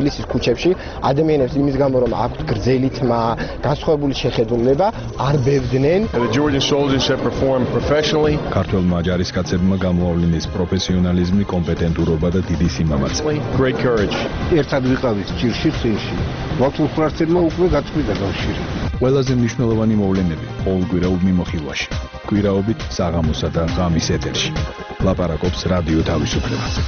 თბილისის ქუჩებში ადამიანებს იმის გამო რომ აქვთ გრძელი თმა, განსხვავებული შეხედულება, არ ბევდნენ. The Georgian soldiers have performed professionally. ქართველმა ჯარისკაცებმა გამოავლინეს პროფესიონალიზმი, კომპეტენტურობა და დიდი სიმამაცე. Great courage. ერთად ვიყავით ჭირში წინში. ვათულფრარცებმა უკვე გაწყვიტა კავშირი. ყველაზე მნიშვნელოვანი მოვლენები ყოველკვირეულ მიმოხილვაში. კვირაობით საღამოსა და ღამის ეთერში. ლაპარაკობს რადიო თავისუფლება.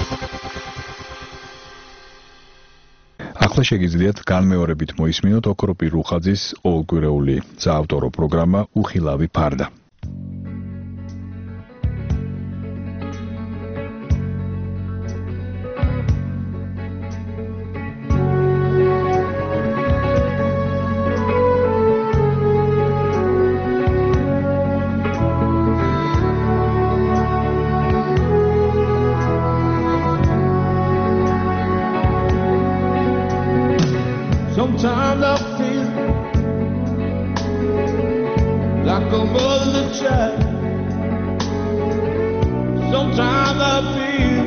ახლა შეგიძლიათ განმეორებით მოისმინოთ ოქროპირ რუხაძის ყოველკვირეული საავტორო პროგრამა უხილავი ფარდა. Sometimes I feel like a mother child. Sometimes I feel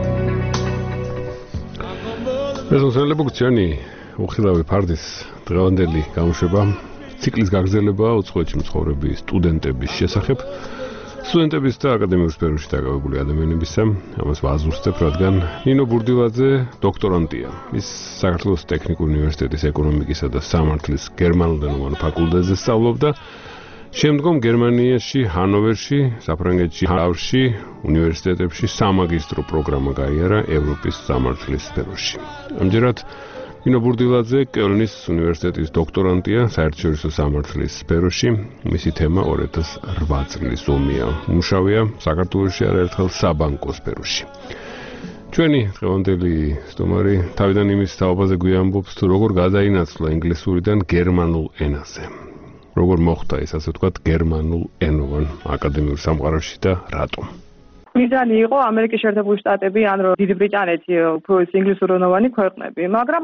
მეზონსელები გწენი უხილავი ფარდის დღევანდელი გამოშვება ციკლის გაგრძელება უცხოეთში მცხოვრები სტუდენტების შესახებ. სტუდენტების და აკადემიურ სფეროში დაკავებული ადამიანებისა, ამას ვაზუსტებ, რადგან ნინო ბურდილაძე დოქტორანტია. ის საქართველოს ტექნიკურ უნივერსიტეტის ეკონომიკისა და სამართლის გერმანულენოვან ფაკულტეტზე სწავლობდა. შემდგომ გერმანიაში, ჰანოვერში, საფრანგეთში, ჰავრში, უნივერსიტეტებში სამაგისტრო პროგრამა გაიარა ევროპის სამართლის სფეროში. ამჯერად ნინო ბურდილაძე კელნის უნივერსიტეტის დოქტორანტია საერთაშორისო სამართლის სფეროში. მისი თემა 2008 წლის ომია. მუშაობია საქართველოში არაერთხელ საბანკო სფეროში. ჩვენი დღევანდელი სტუმარი თავიდან იმის თაობაზე გვიამბობს, თუ როგორ გადაინაცვლა ინგლისურიდან გერმანულ ენაზე. როგორ მოხდა ეს ასე ვთქვათ გერმანულ ენოვან აკადემიურ სამყაროში და რატომ? მიზანი იყო ამერიკის შეერთებული შტატები ან დიდი ბრიტანეთი უფრო ინგლისურენოვანი ქვეყნები, მაგრამ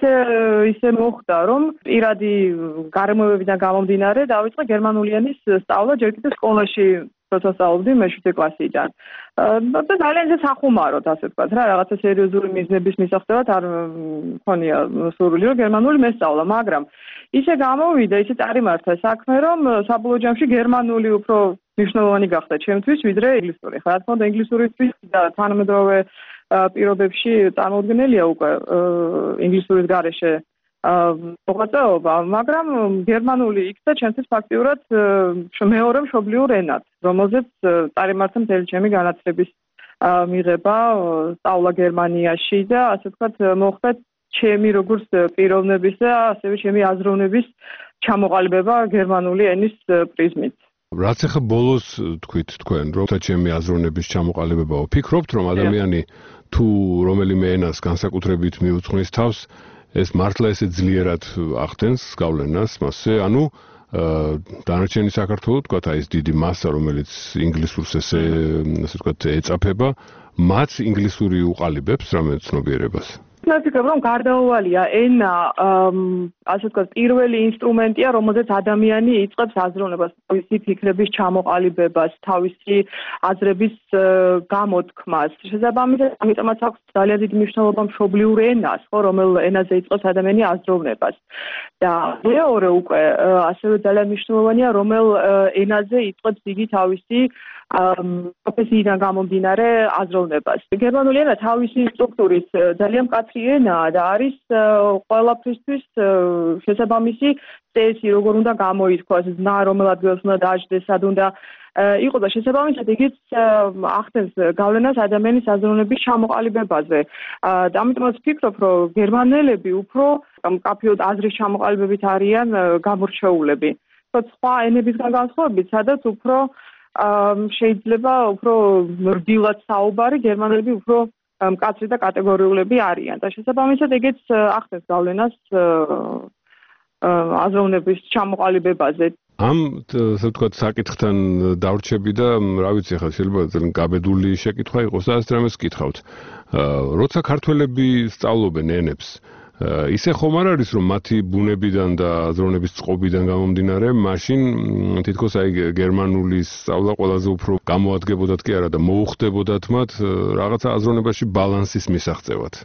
ისე მოხდა, რომ პირადი გარემოებებიდან გამომდინარე დავიწყე გერმანული ენის სწავლა ჯერ კიდევ სკოლაში, როცა სწავლობდი მე-7 კლასიდან. და ძალიან ისე სახუმაროდ, ასე ვთქვათ რა, რაღაცა სერიოზული მიზნების მისაღწევად არ მქონია სურვილი, რომ გერმანული მესწავლა, მაგრამ ისე გამოვიდა, ისე წარიმართა საქმე, რომ საბოლოო ჯამში გერმანული უფრო მნიშვნელოვანი გახდა ჩემთვის, ვიდრე ინგლისური. რა თქმა უნდა, ინგლისურისთვის და თანამედროვე პირობებში წარმოუდგენელია უკვე ინგლისურის გარეშე მოღვაწეობა, მაგრამ გერმანული იქცა ჩემთვის ფაქტიურად მეორე მშობლიურ ენად, რომელზეც წარიმართა მთელი ჩემი განათლების მიღება, სწავლა გერმანიაში და ასე ვთქვათ მოხდა ჩემი როგორც პიროვნების და ასევე ჩემი აზროვნების ჩამოყალიბება გერმანული ენის პრიზმით. რაც ახლა ბოლოს თქვით თქვენ, რომ ჩემი აზროვნების ჩამოყალიბებაო, ფიქრობთ, რომ ადამიანი თუ რომელიმე ენას განსაკუთრებით მიუძღვნის თავს, ეს მართლა ესე ძლიერად ახდენს გავლენას მასზე, ანუ დანარჩენი საქართველოს, თქვათ, აი ეს დიდი მასა, რომელიც ინგლისურს ასე ვთქვათ, ეწაფება, მათ ინგლისური უყალიბებს რამე ცნობიერებას. ვფიქრობ, რომ გარდაუვალია ენა, ასე ვთქვათ, პირველი ინსტრუმენტია, რომელზეც ადამიანი იწყებს აზროვნებას, თავისი ფიქრების ჩამოყალიბებას, თავისი აზრების გამოთქმას. შესაბამისად, ამიტომაც აქვს ძალიან დიდი მნიშვნელობა მშობლიურ ენას, ხო, რომელ ენაზე იწყებს ადამიანი აზროვნებას. და მეორე უკვე ასევე ძალიან მნიშვნელოვანია, რომელ ენაზე იწყებს იგი თავისი პროფესიიდან გამომდინარე აზროვნებას. გერმანული ენა თავისი სტრუქტურით ძალიან მკაცრი ენაა და არის ყველაფრისთვის შესაბამისი წესი, როგორ უნდა გამოითქვას, ზნა რომელ ადგილას უნდა დააჯდეს, სად უნდა იყოს და შესაბამისად იგიც ახდენს გავლენას ადამიანის აზროვნების ჩამოყალიბებაზე. და ამიტომაც ვფიქრობ, რომ გერმანელები უფრო მკაფიოდ აზრის ჩამოყალიბებით არიან გამორჩეულები. სხვა ენებისგან განსხვავებით, სადაც უფრო შეიძლება უფრო რბილად საუბარი, გერმანელები უფრო მკაცრი და კატეგორიულები არიან და შესაბამისად ეგეც ახდენს გავლენას აზროვნების ჩამოყალიბებაზე. ამ ასე ვთქვათ საკითხთან დავრჩები და რა ვიცი ახლა შეიძლება ძალიან გაბედული შეკითხვა იყოს და ასე რამეს გითხავთ. როცა ქართველები სწავლობენ ენებს, ისე ხომ არ არის რომ მათი ბუნებიდან და აზროვნების წყობიდან გამომდინარე, მაშინ თითქოს აი გერმანული სწავლა ყველაზე უფრო გამოადგებოდათ კი არა და მოუხდებოდათ მათ რაღაცა აზროვნებაში ბალანსის მისაღწევად.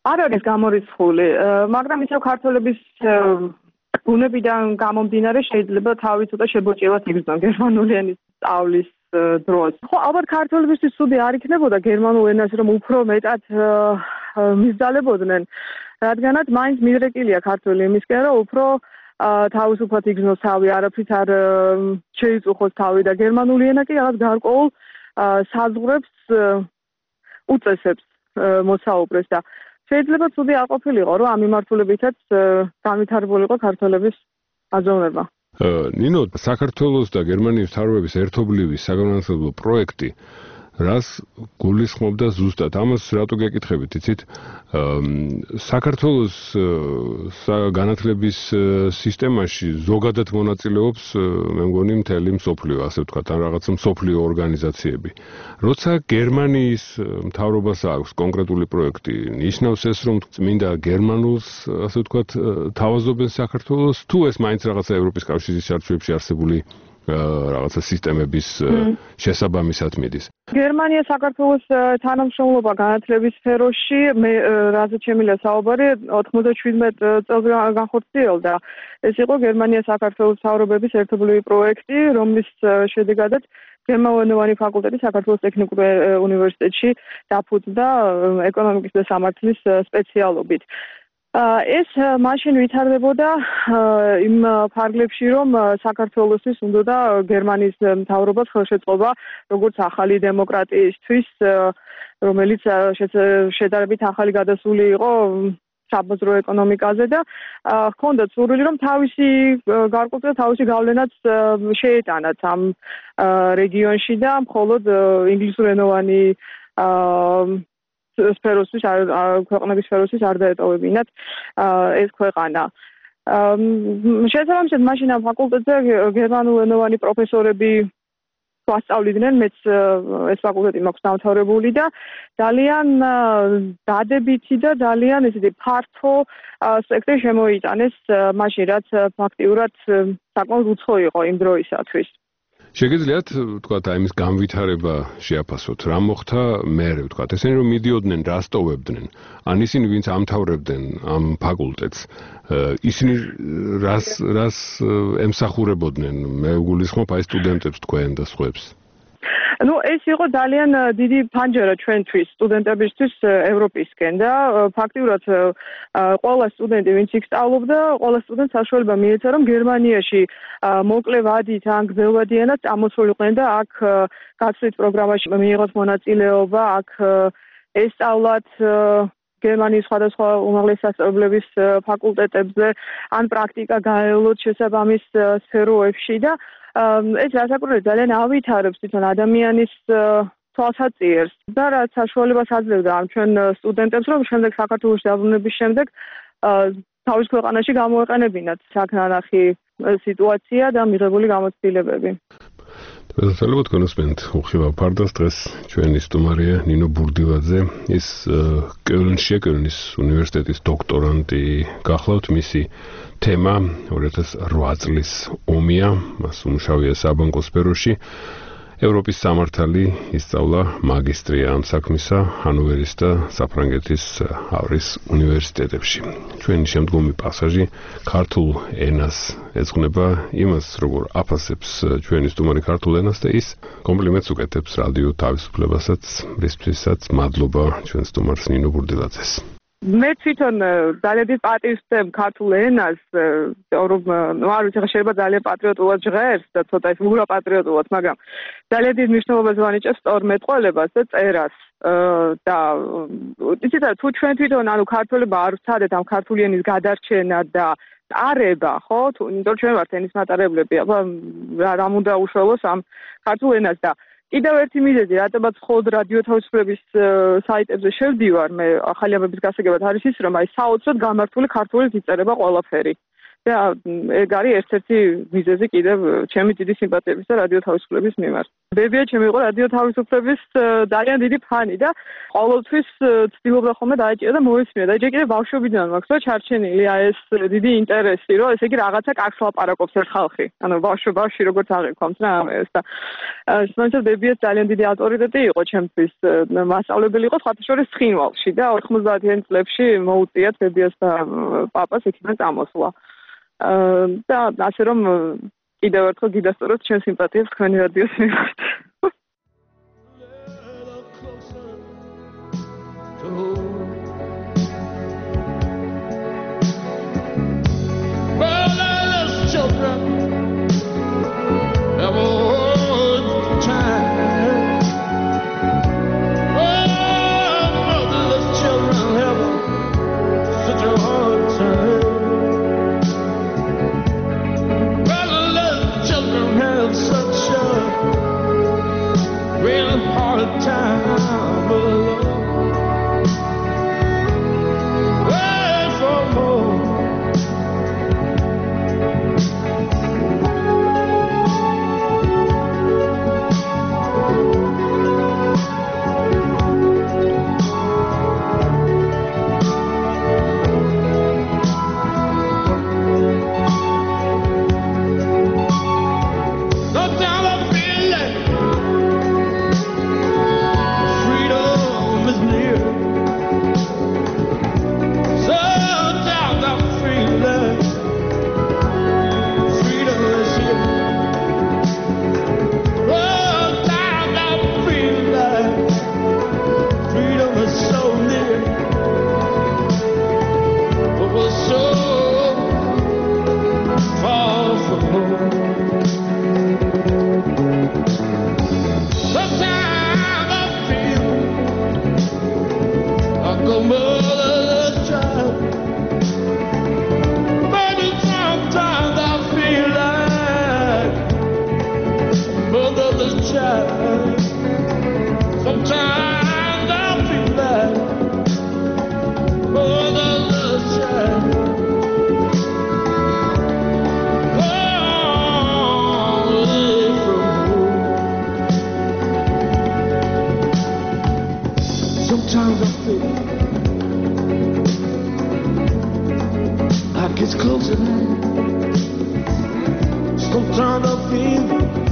არ არის გამორიცხული, მაგრამ ისევ ქართველების ბუნებიდან გამომდინარე შეიძლება თავი ცოტა შებოჭილად იგრძნონ გერმანული ენის სწავლის დროს. ხო, ალბათ ქართველებისთვის ცუდი არ იქნებოდა გერმანულ ენას რომ უფრო მეტად მისძალებოდნენ, რადგანაც მაინც მიდრეკილია ქართული იმისკენ, რომ უფრო თავისუფლად იგრძნოს თავი, არაფრით არ შეიწუხოს თავი და გერმანული ენა კი რაღაც გარკვეულ საზღვრებს უწესებს მოსაუბრეს და შეიძლება ცუდი არ ყოფილიყო, რომ ამ მიმართულებითაც განვითარებულიყო ქართველების აზროვნება. ნინო, საქართველოს და გერმანიის მთავრობების ერთობლივი საგანმანათლებლო პროექტი რას გულისხმობდა ზუსტად? ამას რატო გეკითხებით, იცით? საქართველოს განათლების სისტემაში ზოგადად მონაწილეობს, მე მგონი, მთელი მსოფლიო, ასე ვთქვათ, ან რაღაცა მსოფლიო ორგანიზაციები. როცა გერმანიის მთავრობას აქვს კონკრეტული პროექტი, ნიშნავს ეს, რომ წმინდა გერმანულს, ასე ვთქვათ, თავაზობენ საქართველოს, თუ ეს მაინც რაღაცა ევროპის კავშირის არჩევებში არსებული რაღაცა სისტემების შესაბამისად მიდის. გერმანია საქართველოს თანამშრომლობა განათლების სფეროში, მე რაზეც შემიძლია საუბარი 97 წელს განხორციელდა. ეს იყო გერმანია საქართველოს მთავრობების ერთობლივი პროექტი, რომლის შედეგადაც გერმანულენოვანი ფაკულტეტი საქართველოს ტექნიკურ უნივერსიტეტში დაფუძნდა ეკონომიკის და სამართლის სპეციალობით. ეს მაშინ ვითარდებოდა იმ ფარგლებში, რომ საქართველოსთვის უნდა გერმანიის მთავრობას ხელშეწყობა როგორც ახალი დემოკრატიისთვის, რომელიც შედარებით ახალი გადასული იყო საბაზრო ეკონომიკაზე და ჰქონდა სურვილი, რომ თავისი გარკვეულ თავისი გავლენაც შეეტანათ ამ რეგიონში და მხოლოდ ინგლისურენოვანი სფეროსთვის ქვეყნების სფეროსთვის არ დაეტოვებინათ ეს ქვეყანა. შესაბამისად, მაშინ ამ ფაკულტეტზე გერმანულენოვანი პროფესორები გვასწავლიდნენ, მეც ეს ფაკულტეტი მაქვს დამთავრებული და ძალიან დადებითი და ძალიან ესეთი ფართო სპექტრი შემოიტანეს მაშინ, რაც ფაქტიურად საკმაოდ უცხო იყო იმ დროისათვის. შეგიძლიათ ვთქვათ აი მის განვითარება შეაფასოთ, რა მოხდა მერე ვთქვათ, ესენი რომ მიდიოდნენ, რა სტოვებდნენ, ან ისინი ვინც ამთავრებდნენ ამ ფაკულტეტს, ისინი რას ემსახურებოდნენ, მე გულისხმობ აი სტუდენტებს თქვენ და სხვებს. Ну, ეს იყო ძალიან დიდი ფანჯარა ჩვენთვის, სტუდენტებისთვის ევროპისკენ და ფაქტიურად ყველა სტუდენტი, ვინც იქ სწავლობდა, ყველა სტუდენტს საშუალება მიეცა, რომ გერმანიაში მოკლე ვადით ან გრძელვადიანად წამოსულიყვნენ და აქ გაცვლით პროგრამაში მიიღოთ მონაწილეობა, აქ ესწავლათ გერმანიის სხვადასხვა უმაღლესი სასწავლებლების ფაკულტეტებზე, ან პრაქტიკა გაევლოთ შესაბამის სფეროებში და ეს რასაკვირველია ძალიან ავითარებს თვითონ ადამიანის თვალსაჩინოს და რაც საშუალებას აძლევდა ამ ჩვენ სტუდენტებს, რომ შემდეგ საქართველოს დაბრუნების შემდეგ თავის ქვეყანაში გამოეყენებინათ საქნანახი სიტუაცია და მიღებული გამოცდილებები. Θέλουμε να κάνουμε უხილავ ფარდას დღეს ჩვენი სტუმარია ნინო ბურდილაძე, ის კელნის უნივერსიტეტის დოქტორანტი გახლავთ, მისი თემა 2008 წლის ომია, მას უმუშავია საბანკო სფეროში. ევროპის სამართალი ისწავლა მაგისტრია ამ საქმისა ჰანოვერის და საფრანგეთის ავრის უნივერსიტეტებში. ჩვენი შემდგომი პასაჟი ქართულ ენას ეძღვნება იმას, როგორ აფასებს ჩვენი სტუმარი ქართულ ენას და ის კომპლიმენტს უკეთებს რადიო თავისუფლებასაც, რისთვისაც მადლობა ჩვენ სტუმარს ნინო ბურდილაძეს. მე თვითონ ძალიან დიდ პატივს ვცემ ქართულ ენას, რომ არ ვიცი, შეიძლება ძალიან პატრიოტულად ჟღერს და ცოტა ის უგრა პატრიოტულად, მაგრამ ძალიან დიდ მნიშვნელობას ვანიჭებს სწორმეტყველებას და წერას. და იცით რა, თუ ჩვენ თვითონ ანუ ქართველება არ ვცადეთ ამ ქართული ენის გადარჩენა და არევა, ხო? იმიტომ ჩვენ ვართ ენის მატარებლები, აბა რამ უნდა უშველოს ამ ქართულ ენას და კიდევ ერთი მიზეზი, რატომაც მხოლოდ რადიო თავისუფლების საიტებზე შევდივარ, მე ახალი ამბების გასაგებად არის ის, რომ აი საოცრად გამართული ქართულით იწერება ყველაფერი. და ეგ არის ერთ-ერთი მიზეზი კიდევ ჩემი დიდი სიმპათიების და რადიო თავისუფლების მიმართ. ბებია ჩემი იყო რადიო თავისუფლების ძალიან დიდი ფანი და ყოველთვის ცდილობდა ხოლმე დაეჭირა და მოესმინა და ჯერ კიდევ ბავშვობიდან მაქვს რა ჩარჩენილი ეს დიდი ინტერესი რომ ესე იგი რაღაცა კარგს ლაპარაკობს ეს ხალხი. ანუ ბავშვი როგორც აღიქვამს რა ამას და შემოჭრა ბებია ძალიან დიდი ავტორიტეტი იყო ჩემთვის მასწავლებელი იყო სხვათა შორის ცხინვალში და 90-იან წლებში მოუწიათ ბებიას და პაპას იქიდან წამოსვლა. და ასე რომ კიდევ ერთხელ გიდასწოროთ ჩემს სიმპათიებს თქვენი რადიოს მიმართ. Sometimes I feel like it's close at hand. Sometimes I feel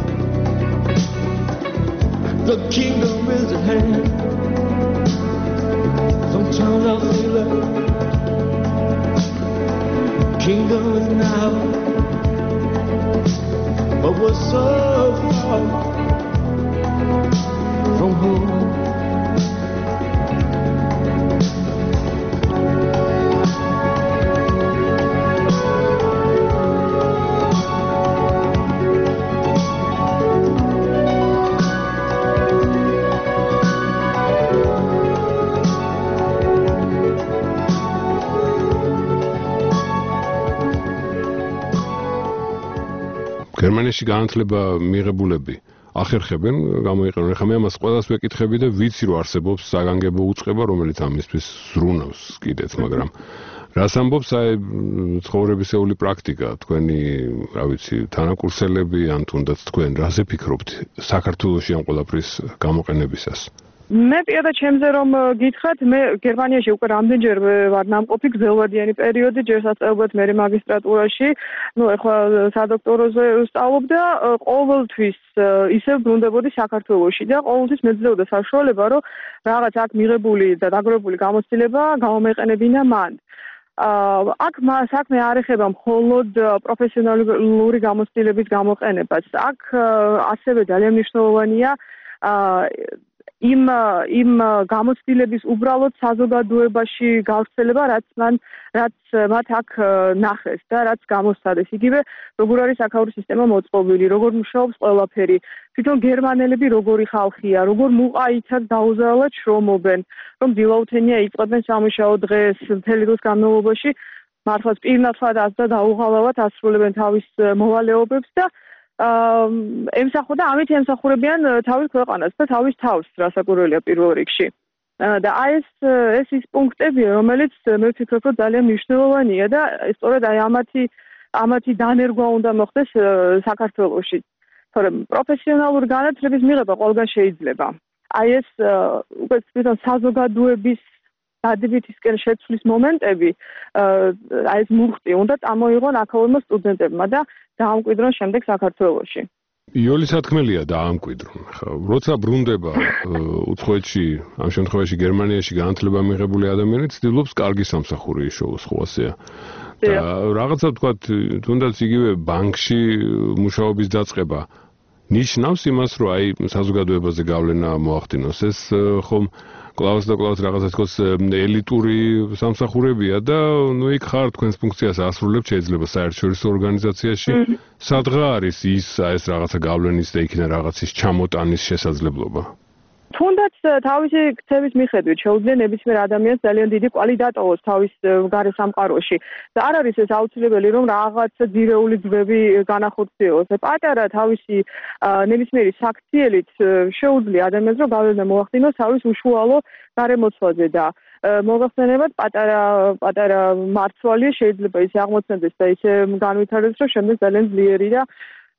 the kingdom is at hand. Sometimes I feel like kingdom is now, but we're so far from home. გერმანიაში განათლება მიღებულები ახერხებენ, გამოიყენონ. ეხლა მე ამას ყველას ვეკითხები და ვიცი რომ არსებობს საგანგებო უწყება, რომელიც ამისთვის ზრუნავს კიდეც, მაგრამ რას ამბობს აი ცხოვრებისეული პრაქტიკა, თქვენი, რა ვიცი, თანაკურსელები ან თუნდაც თქვენ რაზე ფიქრობთ საქართველოში ამ ყველაფრის გამოყენებისას? მე პირადად ჩემზე რომ გითხრათ, მე გერმანიაში უკვე რამდენჯერ ვარ ნამყოფი გრძელვადიანი პერიოდი, ჯერ სასწავლებლად, მერე მაგისტრატურაში, ეხლა სადოქტოროზე ვსწავლობ და ყოველთვის ისევ ბრუნდებოდი საქართველოში და ყოველთვის მეძლეოდა საშუალება, რომ რაღაც აქ მიღებული და დაგროვებული გამოცდილება გამომეყენებინა მან. აქ საქმე არ ეხება მხოლოდ პროფესიონალური გამოცდილების გამოყენებას. აქ ასევე ძალიან მნიშვნელოვანია იმ გამოცდილების უბრალოდ საზოგადოებაში გავრცელება, რაც მათ აქ ნახეს და რაც გამოსცადეს. იგივე როგორ არის აქაური სისტემა მოწყობილი, როგორ მუშაობს ყველაფერი, თვითონ გერმანელები როგორი ხალხია, როგორ მუყაითად დაუზარალად შრომობენ, რომ დილაუთენია იწყებენ სამუშაო დღეს, მთელი დღის განმავლობაში მართლაც პირნათლად და დაუღალავად ასრულებენ თავის მოვალეობებს და ემსახო და ამით ემსახურებიან თავის ქვეყანას და თავის თავს, რასაკვირველია პირველ რიგში. და აი ეს ის პუნქტები, რომელიც მე ვფიქრობ, რომ ძალიან მნიშვნელოვანია და სწორედ აი ამათი ამათი დანერგვა უნდა მოხდეს საქართველოში. თორემ პროფესიონალური განათლების მიღება ყველგან შეიძლება. აი ეს უკვე თვითონ საზოგადოების დადებითისკენ შეცვლის მომენტები, აი ეს მუხტი უნდა წამოიღონ აქაურმა სტუდენტებმა და დაამკვიდრონ შემდეგ საქართველოში. იოლი სათქმელია დაამკვიდრონ. ხა, როცა ბრუნდება უცხოეთში, ამ შემთხვევაში გერმანიაში განათლება მიღებული ადამიანი ცდილობს კარგი სამსახური იშოვოს, ხო ასეა. და რაღაცა თქვათ, თუნდაც იგივე ბანკში მუშაობის დაწყება ნიშნავს იმას, რომ აი საზოგადოებაზე გავლენა მოახდინოს. ეს ხომ კლავს და კლავს რაღაცა თქოს ელიტური სამსახურებია და ნუ იქ ხარ თქვენს ფუნქციას ასრულებთ შეიძლება საერთაშორისო ორგანიზაციაში. სადღა არის ის ეს რაღაცა გავლენის და იქიდან რაღაცის ჩამოტანის შესაძლებლობა? თუნდაც თავისი ქცევის მიხედვით შეუძლია ნებისმიერ ადამიანს ძალიან დიდი კვალი დატოვოს თავის გარე სამყაროში და არ არის ეს აუცილებელი რომ რაღაც ძირეული ძვები განახორციელოს. პატარა თავისი ნებისმიერი საქციელით შეუძლია ადამიანს რომ გავლენა მოახდინოს თავის უშუალო გარემოცვაზე და მოგახსენებათ პატარა მარცვალი შეიძლება ისე აღმოცენდეს და ისე განვითარდეს რომ შემდეგ ძალიან ძლიერი და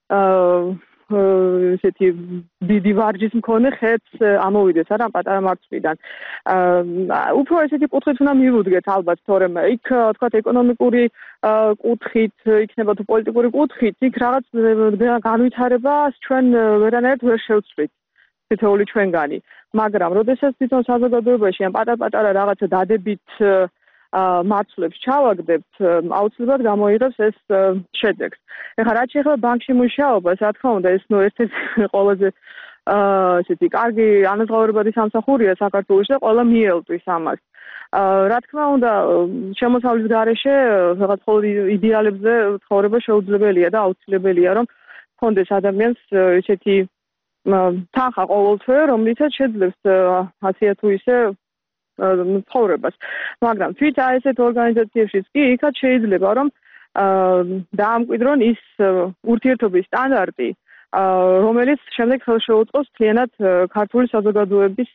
ესეთი დიდი ვარჯის მქონე ხეთს ამოვიდეს არა პატარა მარცვლიდან. უფრო ესეთი კუთხით უნდა მივუდგეთ ალბათ, თორემ იქ თქვათ ეკონომიკური კუთხით, იქნება თუ პოლიტიკური კუთხით, იქ რაღაც განვითარებას ჩვენ ვერანაირად ვერ შევცვლით თითოეული ჩვენგანი. მაგრამ როდესაც თვითონ საზოგადოებაში ამ პატარ-პატარა რაღაცა დადებით მარცვლებს ჩავაგდებთ, აუცილებლად გამოიღებს ეს შედეგს. ეხლა რაც შეეხება ბანკში მუშაობას, რა თქმა უნდა, ეს ერთ-ერთი ყველაზე ესეთი კარგი ანაზღაურებადი სამსახურია საქართველოში და ყველა მიელტვის ამას. რა თქმა უნდა, შემოსავლის გარეშე რაღაც მხოლოდ იდეალებზე ცხოვრება შეუძლებელია და აუცილებელია, რომ ჰქონდეს ადამიანს ესეთი თანხა ყოველთვე, რომლითაც შეძლებს ასე თუ ისე ცხოვრებას. მაგრამ თვით ესეთ ორგანიზაციებშიც კი იქაც შეიძლება რომ დაამკვიდრონ ის ურთიერთობის სტანდარტი, რომელიც შემდეგ ხელს შეუწყობს მთლიანად ქართული საზოგადოების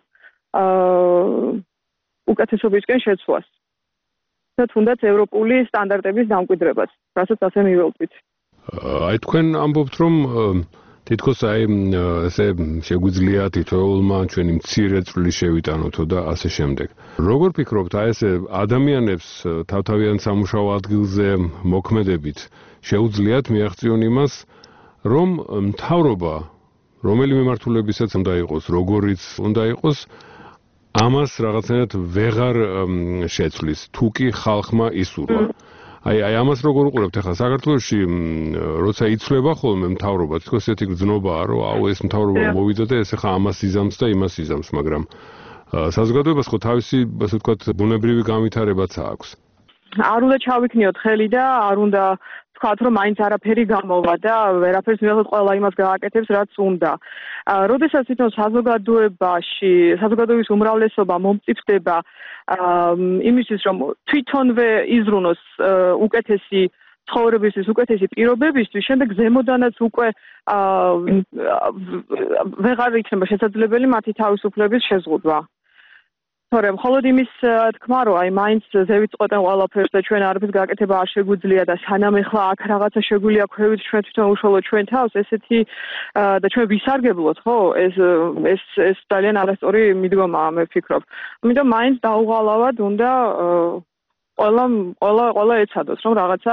უკეთესობისკენ შეცვლას და თუნდაც ევროპული სტანდარტების დამკვიდრებას, რასაც ასე მიველწვით. აი თქვენ ამბობთ რომ თითქოს აი ესე შეგვიძლია თითოეულმა ჩვენი მცირე წვლილი შევიტანოთო და ასე შემდეგ. როგორ ფიქრობთ აი ესე ადამიანებს თავთავიან სამუშაო ადგილზე მოქმედებით შეუძლიათ მიაღწიონ იმას, რომ მთავრობა რომელი მიმართულებისაც უნდა იყოს, როგორიც უნდა იყოს, ამას რაღაცნაირად ვეღარ შეცვლის, თუ კი ხალხმა ისურვა. აი ამას როგორ უყურებთ ახლა საქართველოში, როცა იცვლება ხოლმე მთავრობა, თქოს ესეთი გრძნობაა, რომ აუ ეს მთავრობა მოვიდა და ეს ახლა ამას იზამს და იმას იზამს, მაგრამ საზოგადოებას ხო თავისი, ასე ვთქვათ, ბუნებრივი განვითარებაც აქვს. არ უნდა ჩავიქნიოთ ხელი და არ უნდა ვთქვათ, რომ მაინც არაფერი გამოვა და ვერაფერს მიიღოთ, ყველა იმას გააკეთებს, რაც უნდა. როდესაც თვითონ საზოგადოების უმრავლესობა მომწიფდება იმისთვის, რომ თვითონვე იზრუნოს უკეთესი ცხოვრებისთვის, უკეთესი პირობებისთვის, შემდეგ ზემოდანაც უკვე ვეღარ იქნება შესაძლებელი მათი თავისუფლების შეზღუდვა. თორემ მხოლოდ იმის თქმა, რომ აი მაინც ზევით წყვეტენ ყველაფერს და ჩვენ არაფერს გააკეთება არ შეგვიძლია და სანამ ეხლა აქ რაღაცა შეგვიძლია ქვევით ჩვენ თვითონ უშუალოდ ჩვენ თავს, ესეთი და ჩვენ ვისარგებლოთ, ხო? ეს ძალიან არასწორი მიდგომაა, მე ვფიქრობ. ამიტომ მაინც დაუღალავად უნდა ყველა ეცადოს, რომ რაღაცა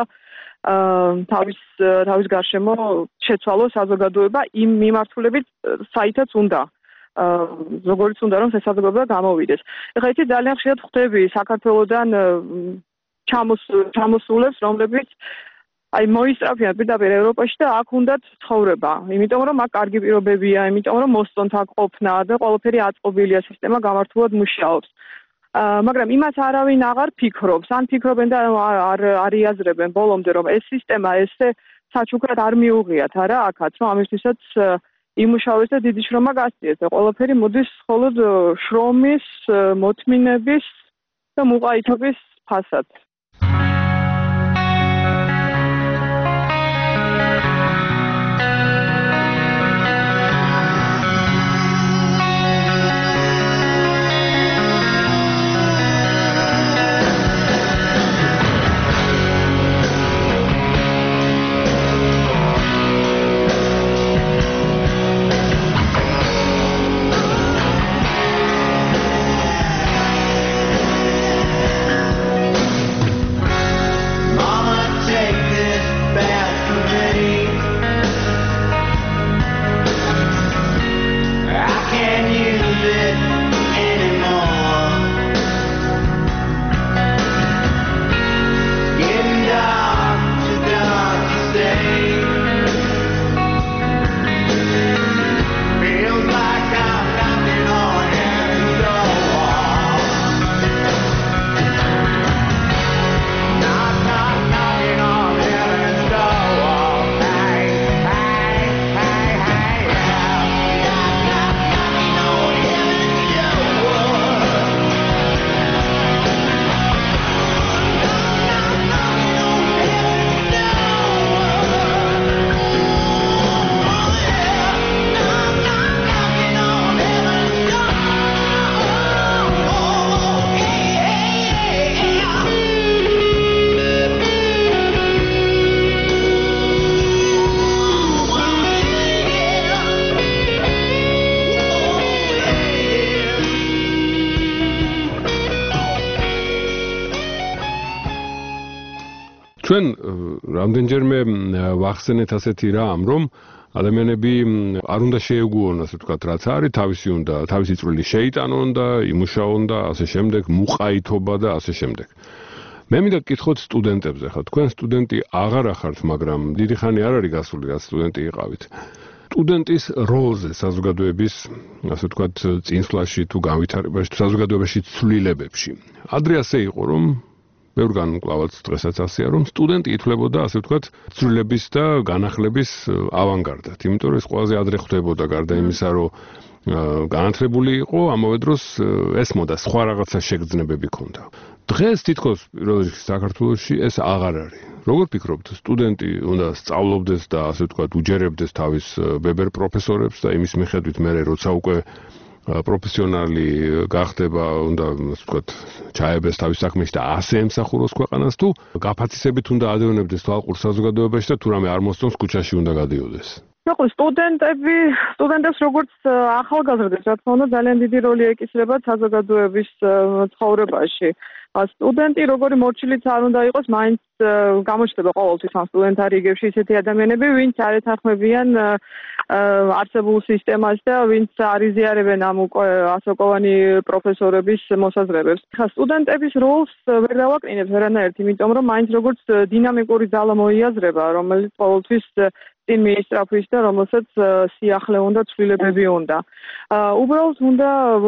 თავის გარშემო შეცვალოს საზოგადოება იმ მიმართულებით, საითაც უნდა. როგორც უნდა რომ საზოგადოება გამოვიდეს. ეხლა იცი ძალიან ხშირად ხვდები საქართველოსდან ჩამოსულებს, რომლებიც აი მოისწრაფიან პირდაპირ ევროპაში და აქ უნდათ ცხოვრება. იმიტომ რომ აქ კარგი პირობებია, იმიტომ რომ მოსწონთ აქ ყოფნა და ყველაფერი აწყობილია, სისტემა გამართულად მუშაობს. მაგრამ იმას არავინ აღარ ფიქრობს, ან ფიქრობენ და არ იაზრებენ ბოლომდე რომ ეს სისტემა ესე საჩუქრად არ მიუღიათ არა აქაც, რომ ამისთვისაც იმუშავეს და დიდი შრომა გასწიეს და ყველაფერი მოდის მხოლოდ შრომის, მოთმინების და მუყაითობის ფასად. ჩვენ რამდენჯერმე ვახსენეთ ასეთი რამ, რომ ადამიანები არ უნდა შეეგუონ, ასე ვთქვათ, რაც არის, თავისი წვლილი შეიტანონ და იმუშაონ და ასე შემდეგ, მუყაითობა და ასე შემდეგ. მე მინდა გკითხოთ სტუდენტებზე, ხა თქვენ სტუდენტი აღარ ახართ, მაგრამ დიდი ხანი არ არის გასული, რაც სტუდენტი იყავით. სტუდენტის როლზე საზოგადოების, ასე ვთქვათ, წინსვლაში თუ განვითარებაში, საზოგადოებაში ცვლილებებში. ადრე ასე იყო, რომ ბევრგან კლავაც დღესაც ასეა, რომ სტუდენტი ითვლებოდა, ასე ვთქვათ, ცვლილების და განახლების ავანგარდად. იმიტომ რომ ეს ყველაზე ადრე ხდებოდა, გარდა იმისა, რომ განათლებული იყო, ამავე დროს ესმოდა სხვა რაღაცა შეგრძნებები ჰქონდა. დღეს თითქოს პირველ რიგში საქართველოში ეს აღარ არის. როგორ ფიქრობთ, სტუდენტი უნდა სწავლობდეს და ასე ვთქვათ, უჯერებდეს თავის ბებერ პროფესორებს და იმის მიხედვით მე როცა უკვე პროფესიონალი გახდება, უნდა ასე ვთქვათ, ჩაებეს თავის საქმეში და ასე ემსახუროს ქვეყანას თუ გაფაცისებით უნდა ადევნებდეს თვალყურ საზოგადოებაში და თუ რამე არ მოსწონს კუჩაში უნდა გადიოდეს. ნახო, სტუდენტებს როგორც ახალგაზრდებს, რა თქმა უნდა, ძალიან დიდი როლი ეკისრება საზოგადოების ცხოვრებაში. სტუდენტი როგორი მორჩილიც არ უნდა იყოს, მაინც გამოჩნდება ყოველთვის ამ სტუდენტთა რიგებში ისეთი ადამიანები, ვინც არ ეთანხმებიან არსებულ სისტემას და ვინც არ იზიარებენ ამ უკვე ასაკოვანი პროფესორების მოსაზრებებს. ხა სტუდენტების როლს ვერ დავაკრინებ ვერანაირად, იმიტომ რომ მაინც როგორც დინამიკური ძალა მოიაზრება, რომელიც ყოველთვის წინ მიისწრაფვის და რომელსაც სიახლე უნდა, ცვლილებები უნდა. უბრალოდ უნდა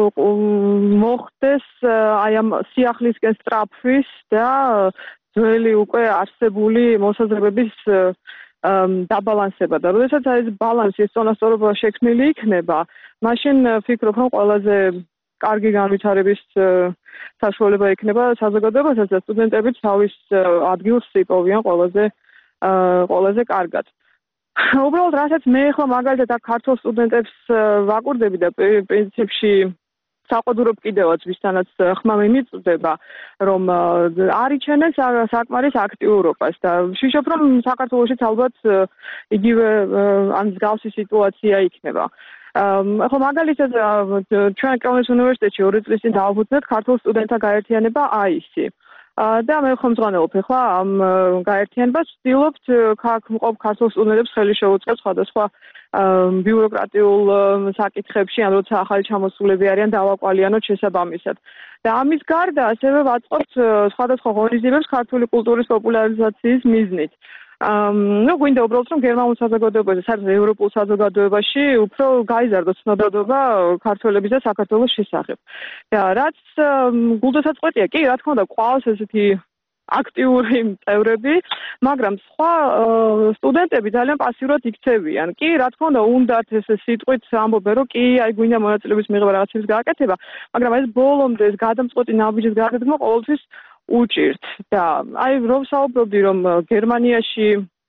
მოხდეს აი ამ სიახლისკენ სწრაფვის და ძველი უკვე არსებული მოსაზრებების დაბალანსება და როდესაც აი ეს ბალანსი, ეს წონასწორობა შექმნილი იქნება, მაშინ ვფიქრობ, რომ ყველაზე კარგი განვითარების საშუალება იქნება საზოგადოებასაც და სტუდენტებიც თავის ადგილს იპოვიან ყველაზე კარგად. უბრალოდ რასაც მე ახლა მაგალითად აქ ქართულ სტუდენტებს ვაკვირდები და პრინციპში საყოდურობ კიდევაც ვისთანაც ხმა მიმიწვდება, რომ არიჩენენ საკმარის აქტიურობას და ვშიშობ, რომ საქართველოშიც ალბათ იგივე ან მსგავსი სიტუაცია იქნება. ახლა მაგალითად ჩვენ კრონეს უნივერსიტეტში 2 წლის წინ დავაფუძნეთ ქართულ სტუდენტთა გაერთიანება AISI. და მე ხელმძღვანელობ ახლა ამ გაერთიანებას, ვცდილობთ მყოფ ქართულ სტუდენტებს ხელი შეუწყოთ სხვადასხვა ბიუროკრატიულ საკითხებში, ან როცა ახალი ჩამოსულები არიან, დავაკვალიანოთ შესაბამისად. და ამის გარდა ასევე ვაწყობთ სხვადასხვა ღონისძიებებს ქართული კულტურის პოპულარიზაციის მიზნით. გვინდა უბრალოდ რომ გერმანულ საზოგადოებაზე, საერთოდ ევროპულ საზოგადოებაში უფრო გაიზარდოს ცნობადობა ქართველების და საქართველოს შესახებ. და რაც გულდასაწყვეტია, კი, რა თქმა უნდა, ყავს ესეთი აქტიური წევრები, მაგრამ სხვა სტუდენტები ძალიან პასიურად იქცევიან. კი, რა თქმა უნდა, ეს სიტყვით ამბობენ, რომ კი, აი გვინდა მონაწილეობის მიღება რაღაცების გააკეთება, მაგრამ ეს ბოლომდე ეს გადამწყვეტი ნაბიჯის გადადგმა ყოველთვის უჭირთ და აი რომ საუბრობდი რომ გერმანიაში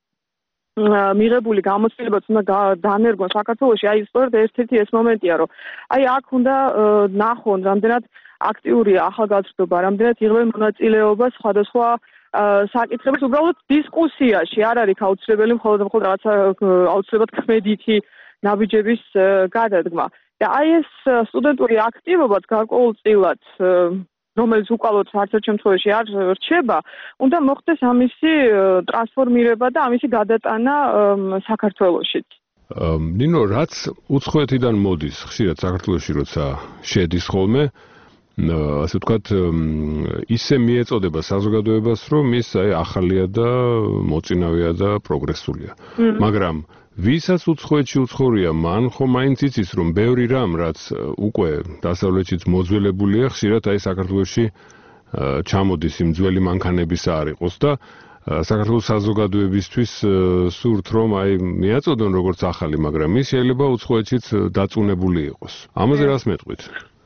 მიღებული გამოცდილებაც უნდა დანერგონ საქართველოში, აი სწორედ ერთ-ერთი ეს მომენტია, რომ აი აქ უნდა ნახონ რამდენად აქტიურია ახალგაზრდობა, რამდენად იღებენ მონაწილეობას სხვადასხვა საკითხების უბრალოდ დისკუსიაში, არ არის აუცილებელი მხოლოდ რაღაცა აუცილებლად ქმედითი ნაბიჯების გადადგმა. და აი ეს სტუდენტური აქტივობაც გარკვეულწილად რომელიც უკვალოდ არცერთ შემთხვევაში არ რჩება, უნდა მოხდეს ამისი ტრანსფორმირება და ამისი გადატანა საქართველოშიც. ნინო, რაც უცხოეთიდან მოდის, ხშირად საქართველოში როცა შედის ხოლმე, ასე ვთქვათ, ისე მიეწოდება საზოგადოებას, რომ ის აი ახალია და მოწინავეა და პროგრესულია. მაგრამ ვისაც უცხოეთში უცხორია, მან ხომ მაინც იცის, რომ ბევრი რამ, რაც უკვე დასავლეთშიც მოძველებულია, ხშირად აი საქართველოში ჩამოდის იმ ძველი მანქანების არ იყოს და საქართველოს საზოგადოებისთვის სურთ, რომ აი მიაწოდონ როგორც ახალი, მაგრამ ის შეიძლება უცხოეთშიც დაწუნებული იყოს. ამაზე რას მეტყვით?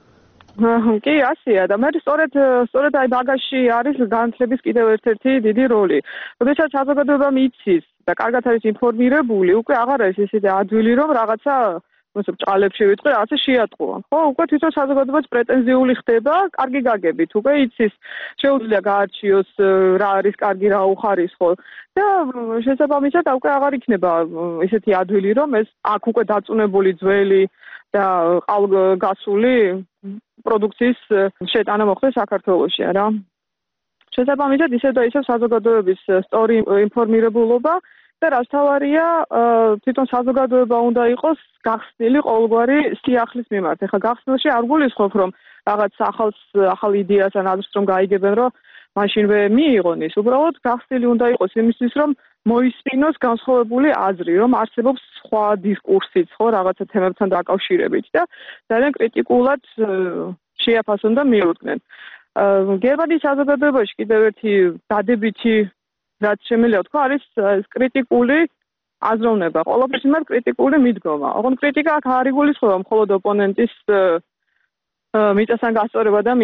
კი, ასეა და მე სწორედ აი ბაგაჟში არის განათლების კიდევ ერთ-ერთი დიდი როლი. როდესაც საზოგადოება მიცის და კარგად არის ინფორმირებული, უკვე აღარ არის ისეთი ადვილი, რომ რაღაცა ბრჭყალებში ვიტყვი, რაღაცა შეატყუან. ხო, უკვე თვითონ საზოგადოებაც პრეტენზიული ხდება, კარგი გაგებით, უკვე იცის, შეუძლია გაარჩიოს რა არის კარგი, რა უხარისხო. და შესაბამისად უკვე აღარ იქნება ისეთი ადვილი, რომ ეს აქ უკვე დაწუნებული ძველი და ყალგასული პროდუქციის შეტანა მოხდეს საქართველოში, არა? შესაბამისად ისევ და ისევ საზოგადოების სწორი ინფორმირებულობა და რაც თავარია, თვითონ საზოგადოება უნდა იყოს გახსნილი ყოველგვარი სიახლის მიმართ. ეხლა გახსნილში არ გულისხმობ, რომ რაღაც ახალ იდეას ან აზრს რომ გაიგებენ, რომ მაშინვე მიიღონ ის. უბრალოდ გახსნილი უნდა იყოს იმისთვის, რომ მოისმინოს განსხვავებული აზრი, რომ არსებობს სხვა დისკურსიც, ხო, რაღაცა თემებთან დაკავშირებით და ძალიან კრიტიკულად შეაფასონ და მიუდგნენ. გერმანიის საზოგადოებაში კიდევ ერთი დადებითი რაც შემიძლია თქვა, არის კრიტიკული აზროვნება, ყოველთვის იმათ კრიტიკული მიდგომა. ოღონდ კრიტიკა აქ არ იგულისხმება მხოლოდ ოპონენტის მიწასთან გასწორება და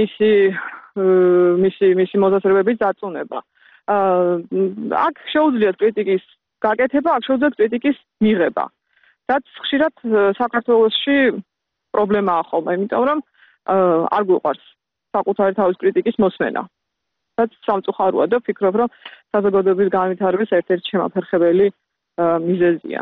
მისი მოსაზრებების დაწუნება. აქ შეუძლიათ კრიტიკის გაკეთება, აქ შეუძლიათ კრიტიკის მიღება. რაც ხშირად საქართველოში პრობლემაა ხოლმე, იმიტომ რომ არ გვიყვარს საკუთარი თავის კრიტიკის მოსმენა. რაც სამწუხაროა და ვფიქრობ, რომ საზოგადოების განვითარების ერთ-ერთი შემაფერხებელი მიზეზია.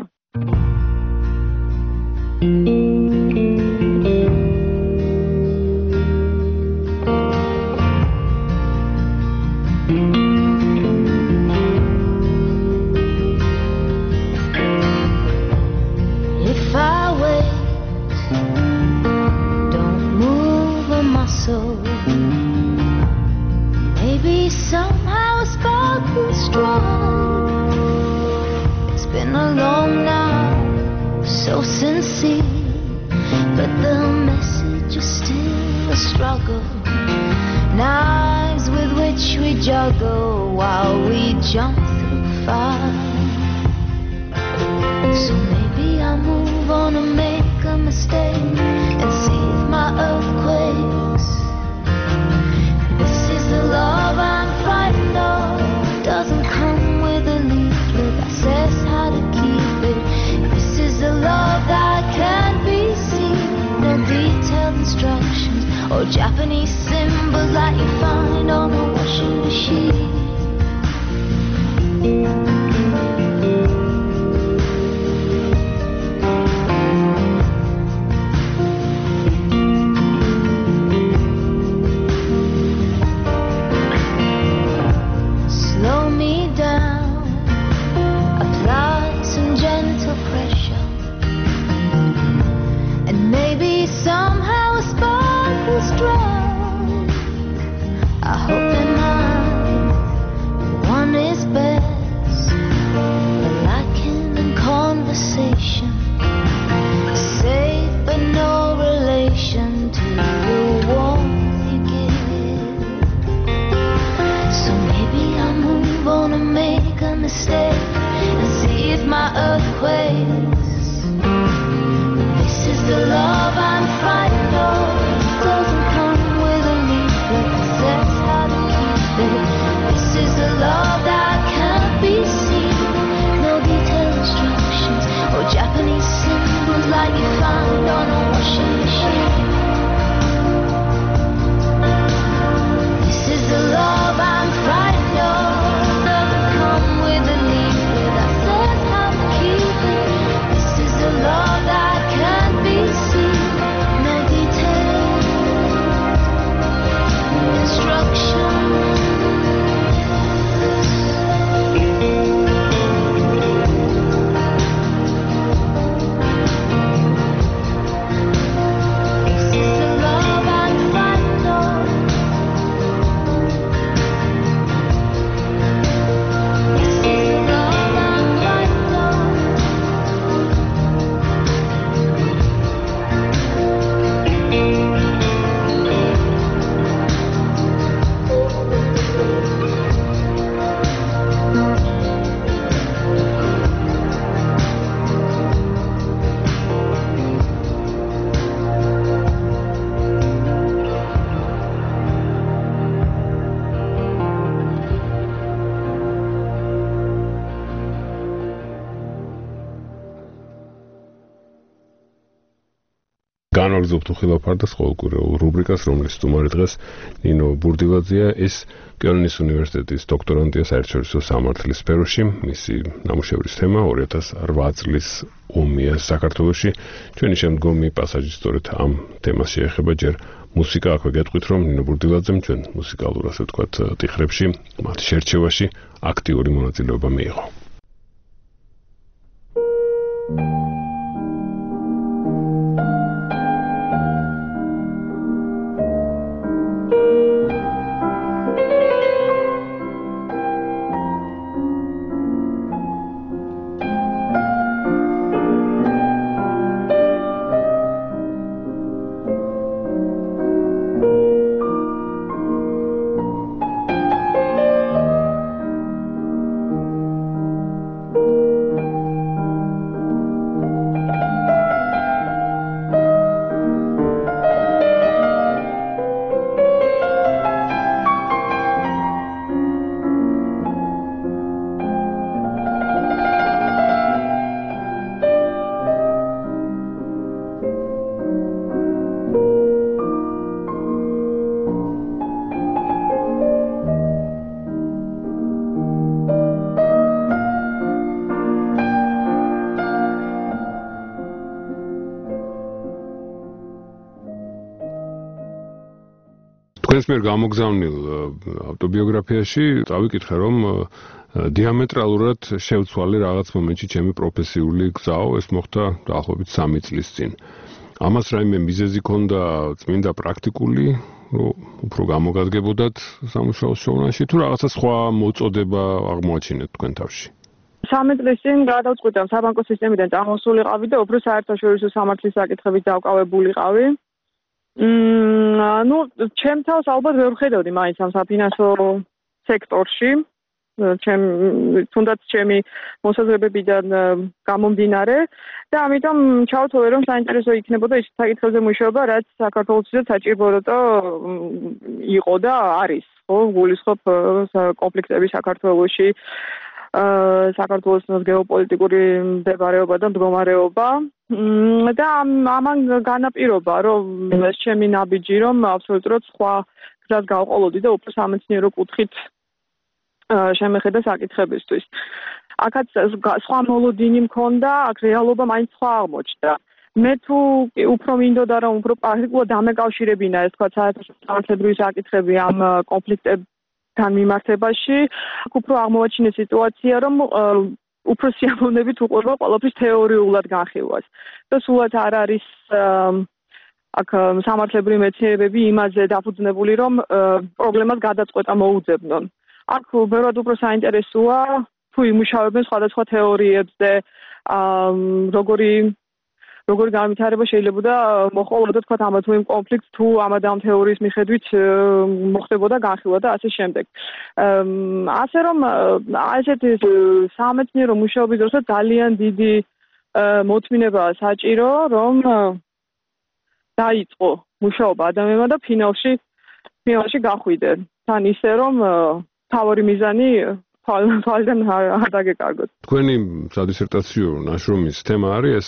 Somehow a spark will strike. It's been a long night, so sincere, but the message is still a struggle. Knives with which we juggle while we jump through fire. So maybe I'll move on and make a mistake and see if my earthquakes. This is the love I'm frightened of. Doesn't come with a leaflet that says how to keep it. This is the love that can't be seen. No detailed instructions or Japanese symbols like you find on a washing machine. განვაგრძობთ უხილავფარდას ყოველკვირეულ რუბრიკას, რომლის სტუმარი დღეს ნინო ბურდილაძეა, ის კიოლნის უნივერსიტეტის დოქტორანტია საერთაშორისო სამართლის სფეროში. მისი ნამუშევრის თემა 2008 წლის ომია საქართველოში. ჩვენი შემდგომი პასაჟი სწორედ ამ თემას შეეხება, ჯერ მუსიკა აქვე გეტყვით რომ ნინო ბურდილაძემ ჩვენ მუსიკალურ ასე ვთქვათ ტიხრებში მათ შერჩევაში აქტიური მონაწილეობა მიიღო. თქვენს მიერ გამოგზავნილ ავტობიოგრაფიაში წავიკითხე რომ დიამეტრალურად შევცვალე რაღაც მომენტში ჩემი პროფესიული გზაო, ეს მოხდა დაახლოებით 3 წლის წინ. ამას რაიმე მიზეზი ქონდა წმინდა პრაქტიკული, რომ უფრო გამოგადგებოდათ სამუშაო შოვნაში თუ რაღაცა სხვა მოწოდება აღმოაჩინეთ თქვენ თავში? 3 წლის წინ გადავწყვიტე საბანკო სისტემიდან წამოსულიყავი და უფრო საერთაშორისო სამართლის საკითხებით დავკავებულიყავი. ჩემ თავს ალბათ ვერ ვხედავდი მაინც ამ საფინანსო სექტორში. თუნდაც ჩემი მოსაზრებებიდან გამომდინარე და ამიტომ ჩავთვალე რომ საინტერესო იქნებოდა ის საკითხებზე მუშაობა, რაც საქართველოსაც საჭიროა იყო და არის, ხო, გულისხმობ კონფლიქტები საქართველოში, საქართველოს გეოპოლიტიკური მდებარეობა და მდგომარეობა და ამან განაპირობა რომ ეს ჩემი ნაბიჯი რომ აბსოლუტურად სხვა გზას გავყოლოდი და უფრო სამეცნიერო კუთხით შემეხედა საკითხებისთვის. აქაც სხვა მოლოდინი მქონდა, აქ რეალობა მაინც სხვა აღმოჩნდა. მე თუ უფრო მინდოდა რომ უფრო პრაქტიკულად დამეკავშირებინა ეს თქვა საერთაშორისო საკითხები ამ კონფლიქტებთან მიმართებაში, აქ უფრო აღმოვაჩინე სიტუაცია რომ უფრო სიამოვნებით უყვება ყველაფრის თეორიულად განხილვას. და სულაც არ არის აქ სამართლებრივი მეცნიერებები იმაზე დაფუძნებული რომ პრობლემას გადაწყვეტა მოუძებნონ. აქ ბევრად უფრო საინტერესოა თუ იმუშავებენ სხვადასხვა თეორიებზე, როგორი განვითარება შეიძლება მოხოლოდა თქვა ამა თუ იმ კონფლიქტს თუ ამა და ამ თეორიის მიხედვით მოხდებოდა განხილვა და ასე შემდეგ. ასე რომ ესეთი სამეცნიერო მუშაობის დროს ძალიან დიდი მოთმინებაა საჭირო რომ დაიწყო მუშაობა ადამიანმა და ფინალში გახვიდე. თან ისე რომ თავი მიზანი თვალიდან არ დაგეკარგოთ. თქვენი სადისერტაციო ნაშრომის თემა არის ეს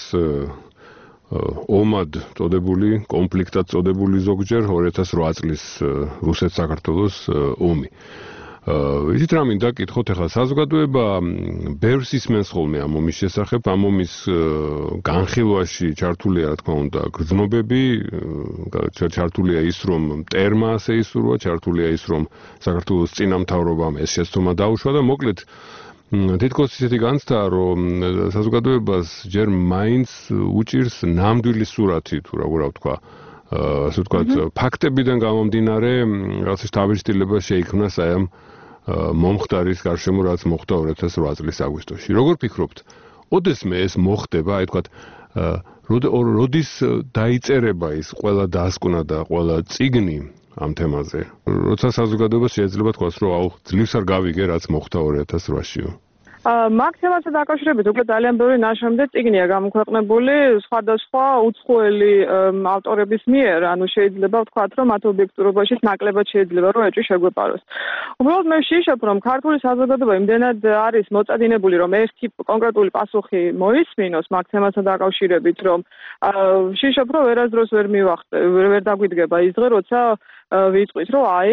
ომად წოდებული, კონფლიქტად წოდებული ზოგჯერ 2008 წლის რუსეთ-საქართველოს ომი. იცით რა მინდა გკითხოთ ახლა საზოგადოება ბევრს ისმენს ხოლმე ამ ომის შესახებ, ამ ომის განხილვაში ჩართულია რა თქმა უნდა გრძნობები, ჩართულია ის რომ მტერმა ასე ისურვა, ჩართულია ის რომ საქართველოს წინამთავრობამ ეს შეცდომა დაუშვა და მოკლედ თითქოს ისეთი განცდა რომ საზოგადოებას ჯერ მაინც უჭირს ნამდვილი სურათი თუ როგორ ვთქვა ასე ვთქვათ ფაქტებიდან გამომდინარე რაღაცა თავისუფლება შეიქმნა აი ამ მომხდარის გარშემო რაც მოხდა 2008 წლის აგვისტოში. როგორ ფიქრობთ? ოდესმე ეს მოხდება, აი ვთქვათ, როდის დაიწერება ის ყველა დასკვნა და ყველა წიგნი ამ თემაზე? როცა საზოგადოება შეიძლება თქვას, რომ აუ ძლივს არ გავიგე რაც მოხდა 2008-ში. მაგ თემასთან დაკავშირებით უკვე ძალიან ბევრი ნაშრომი და წიგნია გამოქვეყნებული სხვადასხვა უცხოელი ავტორების მიერ, ანუ შეიძლება ვთქვათ, რომ მათ ობიექტურობაშიც ნაკლებად შეიძლება რომ ეჭვი შეგვეპაროს. უბრალოდ მე ვშიშობ, რომ ქართული საზოგადოება იმდენად არის მოწადინებული, რომ ერთი კონკრეტული პასუხი მოისმინოს მაგ თემასთან დაკავშირებით, რომ ვშიშობ, რომ ვერასდროს ვერ დაგვიდგება ის დღე, როცა ვიტყვით, რომ აი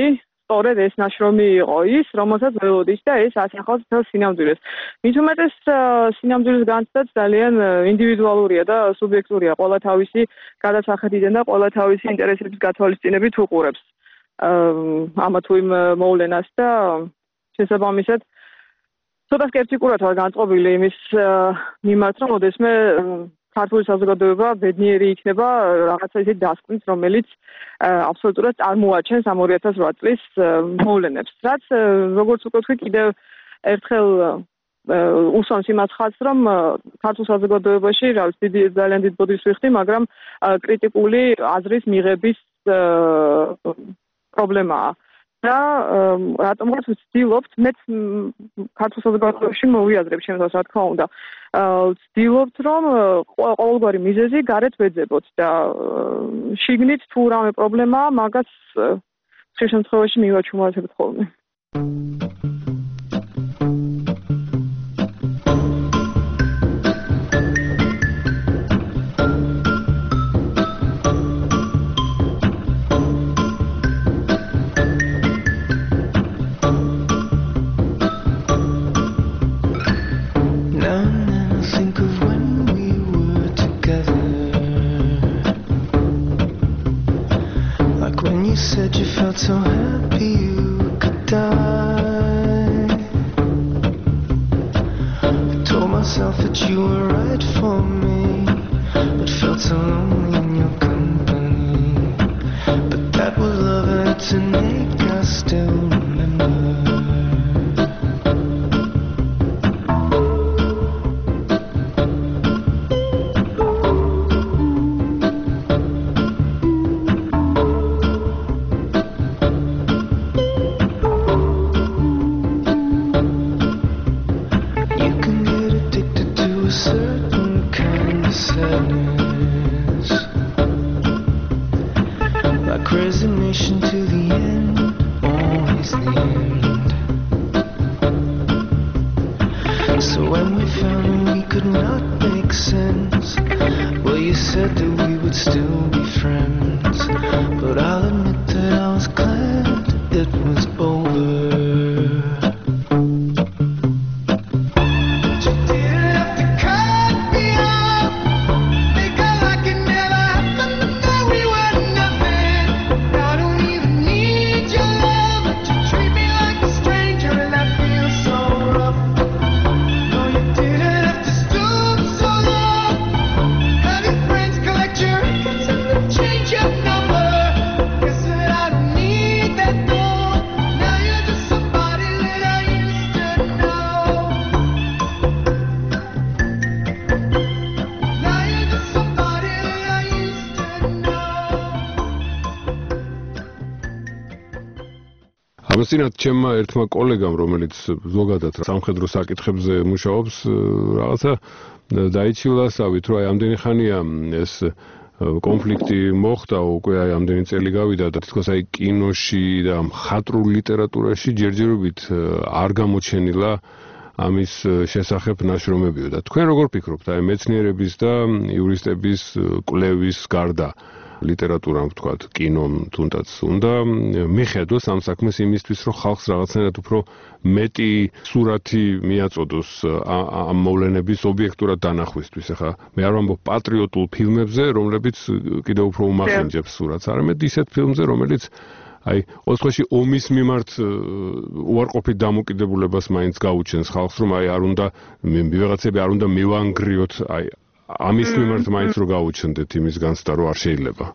სწორედ ეს ნაშრომი იყო ის, რომელსაც ველოდის და ეს ასახავს მთელ სინამდვილეს. მით უმეტეს სინამდვილის განცდაც ძალიან ინდივიდუალურია და სუბიექტურია, ყველა თავისი გადასახედიდან და ყველა თავისი ინტერესების გათვალისწინებით უყურებს ამა თუ იმ მოვლენას და შესაბამისად ცოტა სკეპტიკურად ვარ განწყობილი იმის მიმართ, რომ ოდესმე ქართული საზოგადოება ბედნიერი იქნება რაღაცა ისეთი დასკვნით, რომელიც აბსოლუტურად წარმოაჩენს ამ 2008 წლის მოვლენებს. რაც როგორც უკვე ვთქვი, კიდევ ერთხელ უსვამს იმას ხაზს, რომ ქართულ საზოგადოებაში ძალიან დიდ ბოდიშს ვიხდი, მაგრამ კრიტიკული აზრის მიღების პრობლემაა. და რატომღაც ვცდილობთ, მეც ქართულ საზოგადოებაში მოვიაზრებ ჩემს რა თქმა უნდა. ვცდილობთ, რომ ყოველგვარი მიზეზი გარეთ ვეძებოთ და შიგნით თუ რამე პრობლემაა, მაგას ხშირ შემთხვევაში მივაჩუმარებთ ხოლმე. So happy you could die. I told myself that you were right for me, but felt so lonely in your company. But that was love and it's an ache I still remember. Resignation to the end, always the end. So when we found we could not make sense, well, you said that we would still be friends. But I'll admit that I was glad it was over. ამასინათ ჩემმა ერთმა კოლეგამ, რომელიც ზოგადად სამხედრო საკითხებზე მუშაობს, რაღაცა დაიჩილასავით, რომ აი ამდენი ხანია ეს კონფლიქტი მოხდა, უკვე აი ამდენი წელი გავიდა და თითქოს აი კინოში და მხატვრულ ლიტერატურაში ჯერჯერობით არ გამოჩენილა ამის შესახებ ნაშრომებიო და თქვენ როგორ ფიქრობთ, აი მეცნიერების და იურისტების კვლევის გარდა ლიტერატურამ ვთქვათ, კინომ თუნდაც უნდა მიხედოს ამ საქმეს იმისთვის, რომ ხალხს რაღაცნაირად უფრო მეტი სურათი მიაწოდოს ამ მოვლენების ობიექტურად დანახვისთვის. ახლა მე არ ვამბობ პატრიოტულ ფილმებზე, რომლებიც კიდევ უფრო უმახინჯებს სურათს, არამედ ისეთ ფილმზე, რომელიც აი ოცხოში ომის მიმართ უარყოფით დამოკიდებულებას მაინც გაუჩენს ხალხს, რომ აი არ უნდა ვიღაცები არ უნდა მივანგრიოთ, აი ამის მიმართ მაინც რო გაუჩნდეთ იმის განცდა რო არ შეიძლება.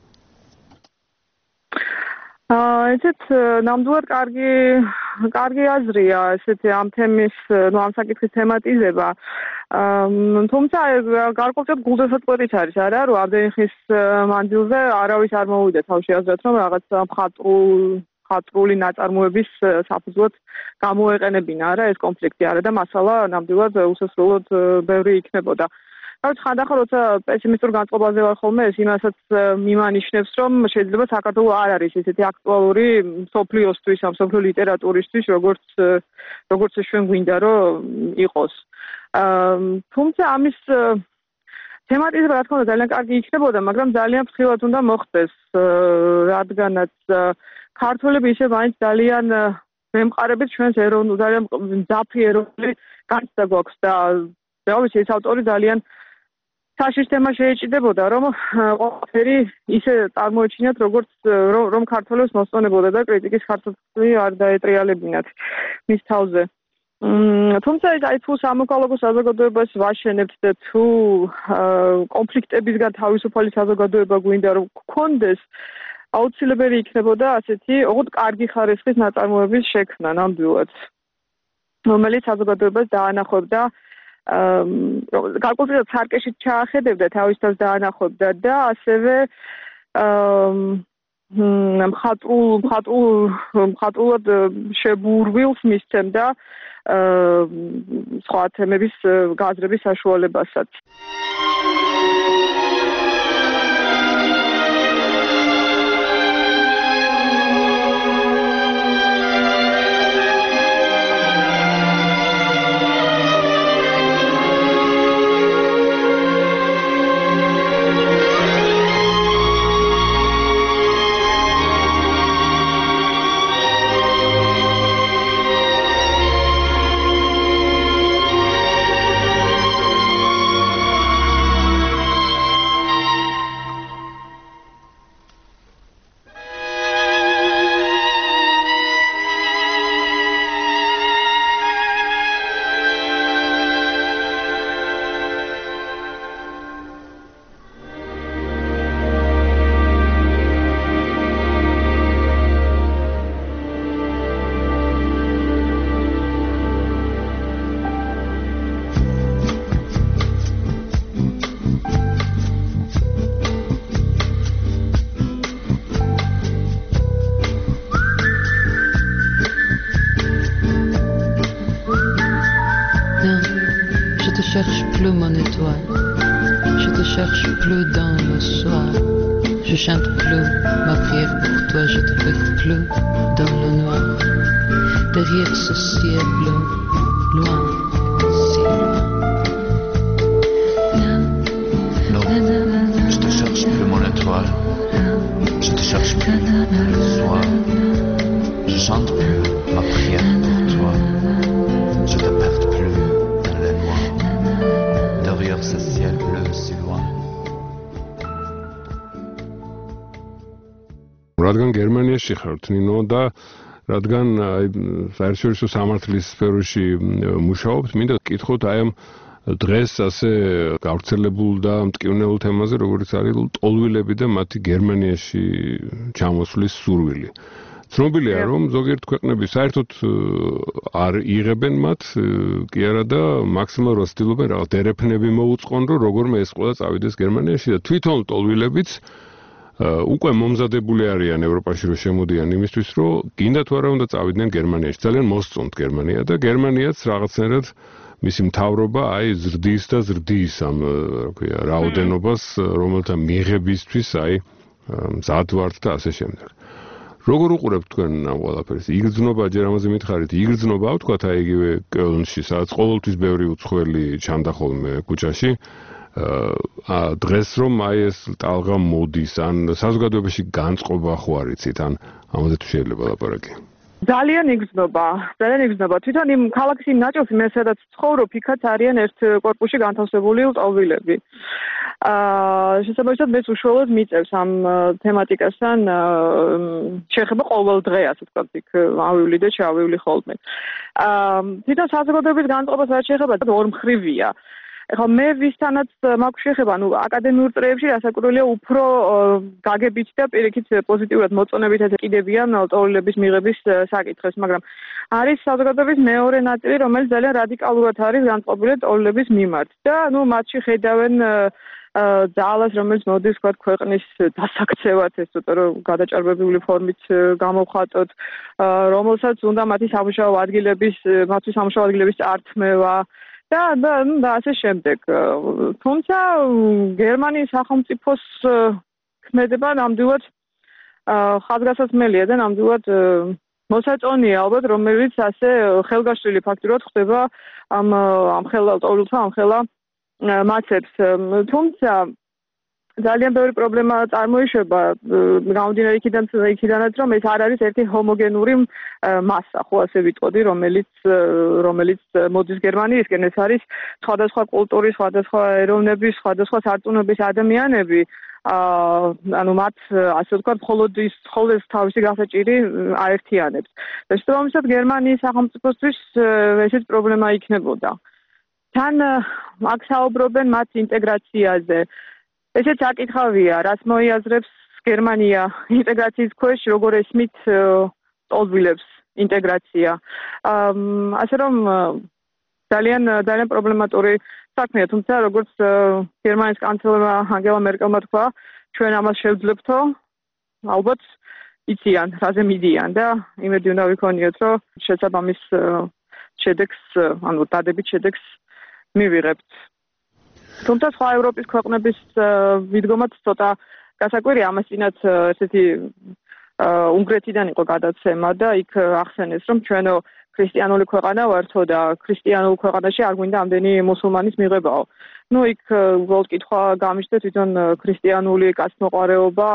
ესეთ ნამდვილად კარგი აზრია ესეთი ამ თემის, ამ საკითხის თემატიზება. თუმცა გარკვეულწილად გულდასაწყვეტიც არის, არა, რომ ამდენი ხნის მანძილზე არავის არ მოვიდა თავში აზრად, რომ რაღაც მხატვრული ნაწარმოების საფუძვლად გამოეყენებინა, არა, ეს კონფლიქტი არა და მასალა ნამდვილად უსასრულოდ ბევრი იქნებოდა. ხანდახან როცა პესიმისტურ განწყობაზე ვარ ხოლმე, ეს იმასაც მიმანიშნებს, რომ შეიძლება საქართველო არ არის ესეთი აქტუალური მსოფლიოსთვის, ამ მსოფლიო ლიტერატურისთვის, როგორც ჩვენ გვინდა რომ იყოს. თუმცა ამის თემატიზება რა თქმა უნდა ძალიან კარგი იქნებოდა, მაგრამ ძალიან ფრთხილად უნდა მოხდეს, რადგანაც ქართველები ისე მაინც ძალიან მემყარებით ჩვენს ეროვნულ ძალიან მძაფრი ეროვნული განცდა გვაქვს და რა ვიცი ეს ავტორი ძალიან საშიშთემა შეეჭიდებოდა რომ ყველაფერი ისე წარმოეჩინათ როგორც რომ ქართველებს მოსწონებოდა და კრიტიკის ხარჯები არ დაეტრიალებინათ მის თავზე. თუმცა აი თუ სამოქალაქო საზოგადოებას ვაშენებთ და თუ კონფლიქტებისგან თავისუფალი საზოგადოება გვინდა რომ გქონდეს აუცილებელი იქნებოდა ასეთი ოღონდ კარგი ხარისხის ნაწარმოების შექმნა ნამდვილად რომელიც საზოგადოებას დაანახებდა განკუთვნილ ცარკეში ჩაახედებდა თავის თავს დაანახებდა და ასევე მხატვრულად შებურვილს მისცემდა სხვა თემების გაზრების საშუალებასაც. cherche plus mon étoile, je te cherche plus dans le soir, je chante plus ma prière pour toi, je te veux plus dans le noir, derrière ce ciel bleu, loin, si loin. Non, je te cherche plus mon étoile, je te cherche plus dans le soir, je chante plus ma prière pour toi, je te perds plus dans le noir. Derrière ce ciel bleu si loin. რადგან გერმანიაში ხართ ნინო და რადგან საერთაშორისო სამართლის სფეროში მუშაობთ, მინდა გკითხოთ აი ამ დღეს ასე გავრცელებულ და მტკივნეულ თემაზე, როგორც არის ტოლვილები და მათი გერმანიაში ჩამოსვლის სურვილი. ცნობილია, რომ ზოგიერთ ქვეყნები საერთოდ არ იღებენ მათ, კი არა და მაქსიმალურად ცდილობენ რაღაც დერეფნები მოუწყონ, რომ როგორმე ეს ყველა წავიდეს გერმანიაში და თვითონ ტოლვილებიც უკვე მომზადებული არიან ევროპაში რომ შემოდიან იმისთვის, რომ გინდა თუ არა უნდა წავიდნენ გერმანიაში. ძალიან მოსწონთ გერმანია და გერმანიაც რაღაცნაირად მისი მთავრობა აი ზრდის და ზრდის ამ რა ქვია რაოდენობას, რომელთა მიღებისთვის აი მზად ვართ და ასე შემდეგ. როგორ უყურებთ თქვენ ამ ყველაფერს? იგრძნობა ჯერ ამაზე მითხარით, იგრძნობა ვთქვათ აი იგივე კელნში, სადაც ყოველთვის ბევრი უცხოელი ჩანდა ხოლმე ქუჩაში. დღეს რომ აი ეს ტალღა მოდის, ან საზოგადოებაში განწყობა ხო არ იცით, ან ამაზე თუ შეიძლება ლაპარაკი? ძალიან იგრძნობა. თვითონ იმ ქალაქის იმ ნაწილში მე სადაც ცხოვრობ, იქაც არიან ერთ კორპუსში განთავსებული ტოლვილები. შესაბამისად მეც უშუალოდ მიწევს ამ თემატიკასთან შეხება ყოველ დღე, ასე ვთქვათ, იქ ავივლი და ჩავივლი ხოლმე. თვითონ საზოგადოების განწყობას რაც შეეხება, ორმხრივია. ეხლა მე ვისთანაც მაქვს შეხება, აკადემიურ წრეებში რასაკვირველია უფრო გაგებით და პირიქით პოზიტიურად მოწონებით ეკიდებიან ტოლვილების მიღების საკითხებს, მაგრამ არის საზოგადოების მეორე ნაწილი, რომელიც ძალიან რადიკალურად არის განწყობილი ტოლვილების მიმართ და მათში ხედავენ ძალას, რომელიც მოდის თქვა ქვეყნის დასაქცევად, ეს ცოტა რომ გადაჭარბებული ფორმით გამოვხატოთ, რომელსაც უნდა მათთვის სამუშაო ადგილების წართმევა და ასე შემდეგ. თუმცა გერმანიის სახელმწიფოს ქმედება ნამდვილად ხაზგასაცმელია და ნამდვილად მოსაწონია ალბათ, რომელიც ასე ხელგაშლილი ფაქტურად ხდება ამ ხელა ტოლვილთა ამ ხელა მაცებს. თუმცა ძალიან ბევრი პრობლემა წარმოიშვება გამომდინარე იქიდანაც რომ ეს არ არის ერთი ჰომოგენური მასა, ხო ასე ვიტყოდი, რომელიც მოდის გერმანიისკენ, ეს არის სხვადასხვა კულტურის, სხვადასხვა ეროვნების, სხვადასხვა სარწმუნოების ადამიანები. ანუ მათ ასე ვთქვათ, მხოლოდ ეს თავისი გასაჭირი აერთიანებს. შესაბამისად გერმანიის სახელმწიფოსთვის ესეც პრობლემა იქნებოდა. თან აქ საუბრობენ მათ ინტეგრაციაზე. ესეც აკითხავია, რაც მოიაზრებს გერმანია ინტეგრაციის ქვეშ, როგორ ესმით ტოლბილებს ინტეგრაცია. ასე რომ ძალიან პრობლემატური საქმეა, თუმცა როგორც გერმანიის კანცლერმა ანგელა მერკელმა თქვა, ჩვენ ამას შევძლებთო, ალბათ იციან, რაზე მიდიან და იმედი უნდა ვიქონიოთ, რომ შესაბამის შედეგს, ანუ დადებით შედეგს მივიღებთ. თუმცა სხვა ევროპის ქვეყნების მიდგომაც ცოტა გასაკვირია, ამას წინათ ესეთი უნგრეთიდან იყო გადაცემა და იქ ახსენეს, რომ ჩვენო ქრისტიანული ქვეყანა ვართო და ქრისტიანულ ქვეყანაში არ გვინდა ამდენი მუსულმანის მიღებაო. ნუ იქ უბრალოდ კითხვა გამიჩნდა თვითონ ქრისტიანული კაცმოყვარეობა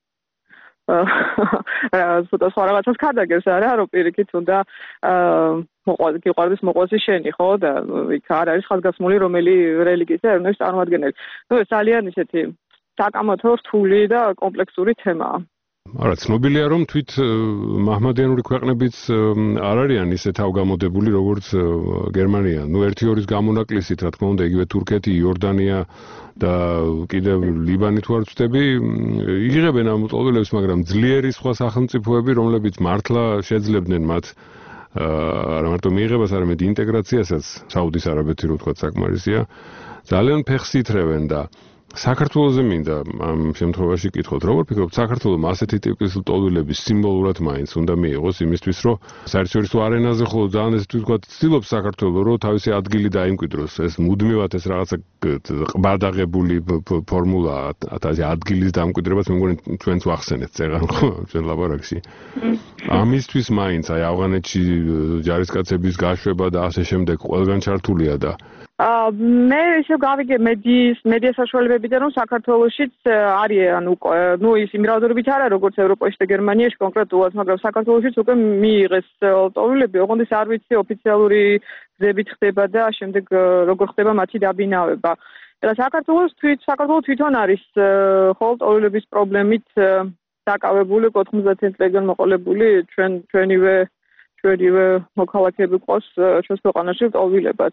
ცოტა სხვა რაღაცას ქადაგებს არა, რომ პირიქით უნდა მოყვარდეს შენი, ხო და იქ არ არის ხაზგასმული რომელი რელიგიის და ეროვნების წარმომადგენელი. ნუ ეს ძალიან ისეთი საკამათო რთული და კომპლექსური თემაა. არა, ცნობილია რომ თვით მაჰმადიანური ქვეყნებიც არ არიან ისე თავგამოდებული როგორც გერმანია. ნუ ერთი ორის გამონაკლისით, რა თქმა უნდა, იგივე თურქეთი, იორდანია და კიდევ ლიბანი თუ არ ვწდები, იღებენ ამ ტოლბილებს, მაგრამ ძლიერი სხვა სახელმწიფოები, რომლებიც მართლა შეძლებდნენ მათ არა მარტო მიიღებას, არამედ ინტეგრაციასაც, საუდის არაბეთი რო ვთქვათ საკმარისია, ძალიან ფეხს ითრევენ და საქართველოზე მინდა ამ შემთხვევაში კითხოთ, როგორ ფიქრობთ, საქართველოს ასეთი ტიპის ტოლბილების სიმბოლურად მაინც უნდა მიიღოს იმისთვის, რომ საერთაშორისო არენაზე ხოლმე ძალიან ესე ვთქვათ, ცდილობს საქართველოს, რომ თავისი ადგილი დაიმკვიდროს. ეს მუდმივად ეს რაღაცა ყბადაღებული ფორმულაა, თავისი ადგილის დამკვიდრებას, მე მგონი ჩვენც ვახსენეთ წეღან ხო ჩვენ ლაბორატორიაში. ამისთვის მაინც აი ავღანეთში ჯარისკაცების გაშვება და ასე შემდეგ ყველგან ჩართულია და მე ისე გავიგე მედია საშუალებებიდან რომ საქართველოშიც არიან უკვე ნუ ის იმ რაოდენობით არა როგორც ევროპაში და გერმანიაში კონკრეტულად, მაგრამ საქართველოშიც უკვე მიიღეს ტოლბილები, ოღონდ ის არ ვიცი ოფიციალური გზებით ხდება და შემდეგ როგორ ხდება მათი დაბინავება. და საქართველოს თვითონ არის ხოლმე ტოლბილების პრობლემით დაკავებული 90 წლიდან მოყოლებული ჩვენივე მოქალაქეები ყავს ჩვენს ქვეყანაში ტოლბილებად.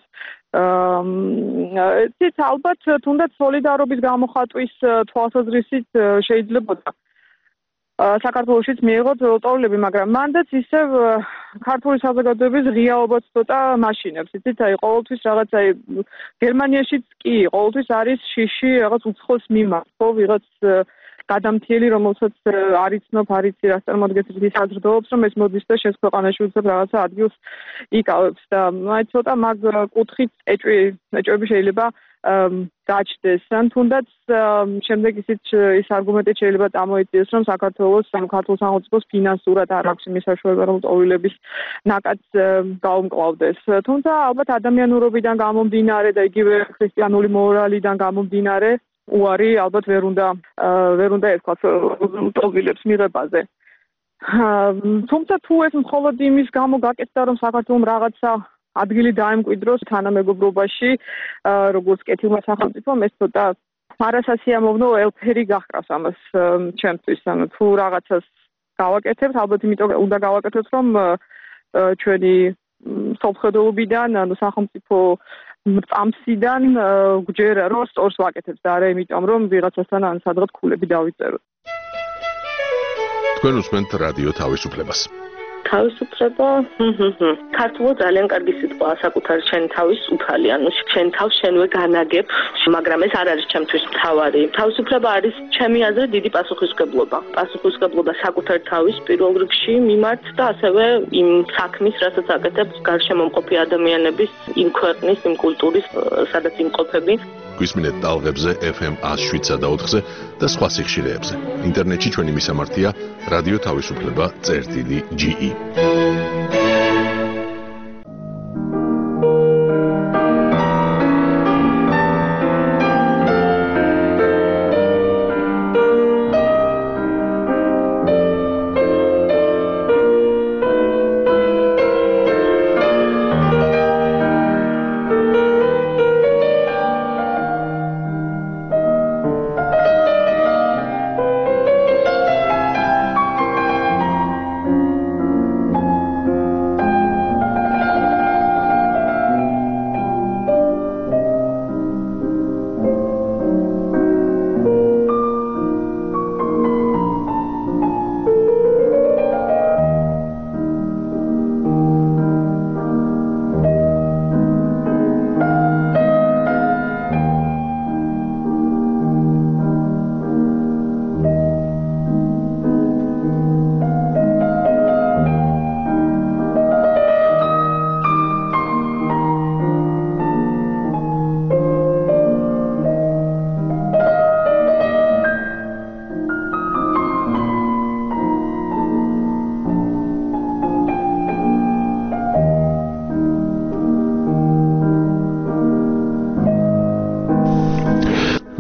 ეს ალბათ თუნდაც სოლიდარობის გამოხატვის თვალსაზრისით შეიძლებოდა საქართველოშიც მიიღოთ ტოლბილები, მაგრამ მანდაც ისევ ქართული საზოგადოების ღიაობაც ცოტა მაშინებს. იცით, აი ყოველთვის რაღაცა გერმანიაშიც კი ყოველთვის არის შიში რაღაც უცხოს მიმართ, ხო, ვიღაც გადამთიელი, რომელსაც არ იცნობ, არ იცი რას წარმოადგენს ის აზრდაობს, რომ ეს მოდის და შენს ქვეყანაში უცებ რაღაცა ადგილს იკავებს და აი ცოტა მაგ კუთხით ეჭვები შეიძლება გაჩნდეს. ან თუნდაც შემდეგ ის არგუმენტი შეიძლება წამოიწიოს, რომ საქართველოს ქართულ სახელმწიფოს ფინანსურად არ აქვს იმის საშუალება, რომ ტოლბილების ნაკადს გაუმკლავდეს. თუმცა ალბათ ადამიანურობიდან გამომდინარე და იგივე ქრისტიანული მორალიდან გამომდინარე უარი ალბათ ვერ უნდა ეთქვას ტოლბილებს მიღებაზე. თუმცა თუ ეს მხოლოდ იმის გამო გაკეთდა, რომ საქართველოს რაღაცა ადგილი დაემკვიდროს თანამეგობრობაში, როგორც კეთილმა სახელმწიფომ, ეს ცოტა არასასიამოვნო ელფერი გახყრავს ამას ჩემთვის. ანუ თუ რაღაცას გავაკეთებთ, ალბათ იმიტომ უნდა გავაკეთოთ, რომ ჩვენი სოფხედულობიდან, ანუ სახელმწიფო წამსიდან გვჯერა, რომ სწორს ვაკეთებთ და არა იმიტომ, რომ ვიღაცასთან ან სადღაც ქულები დავიწეროთ. თქვენ უსმენთ რადიო თავისუფლებას. თავისუფლება, ქართულად ძალიან კარგი სიტყვაა, საკუთარი შენი თავის უფალი, ანუ შენ თავს შენვე განაგებ, მაგრამ ეს არ არის ჩემთვის მთავარი. თავისუფლება არის ჩემი აზრით დიდი პასუხისმგებლობა. პასუხისმგებლობა საკუთარი თავის პირველ რიგში მიმართ და ასევე იმ საქმის, რასაც აკეთებს გარშემომყოფი ადამიანების, იმ ქვეყნის, იმ კულტურის, სადაც იმყოფები. გვისმინეთ ტალღებზე FM 107.4-ზე და სხვა სიხშირეებზე. ინტერნეტში ჩვენი მისამართია რადიო თავისუფლება.ge.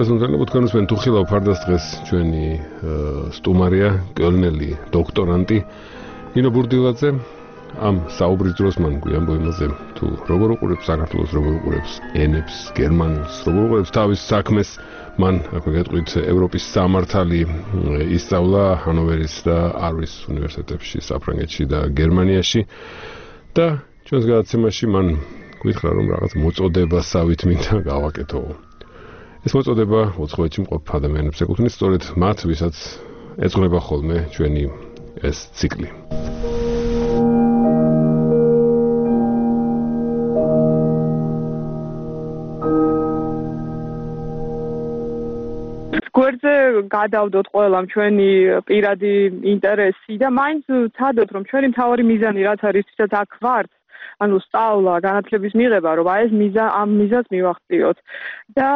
შესაძლებლობა თქვენ უსმენთ უხილავ ფარდას დღეს ჩვენი სტუმარია კოლნელი დოქტორანტი ნინო ბურდილაძე ამ საუბრის დროს მან გვიამბო იმაზე თუ როგორ უყურებს საქართველოს, როგორ უყურებს ენებს, გერმანულს, როგორ უყურებს თავის საქმეს. მან აქვე გეტყვით ევროპის სამართალი ისწავლა ჰანოვერის და არვის უნივერსიტეტებში, საფრანგეთში და გერმანიაში და ჩვენს გადაცემაში მან გვითხრა რომ რაღაც მოწოდებასავით მინდა გავაკეთო. ეს მოწოდება უცხოეთში მყოფ ადამიანებს ეკუთვნის, სწორედ მათ, ვისაც ეძღვნება ხოლმე ჩვენი ეს ციკლი. გვერდზე გადავდოთ ყველამ ჩვენი პირადი ინტერესი და მაინც ვცადოთ რომ ჩვენი მთავარი მიზანი რაც არის, ვისაც აქ ვართ, ანუ სწავლა, განათლების მიღება, რომ აი ეს ამ მიზანს მივახციოთ და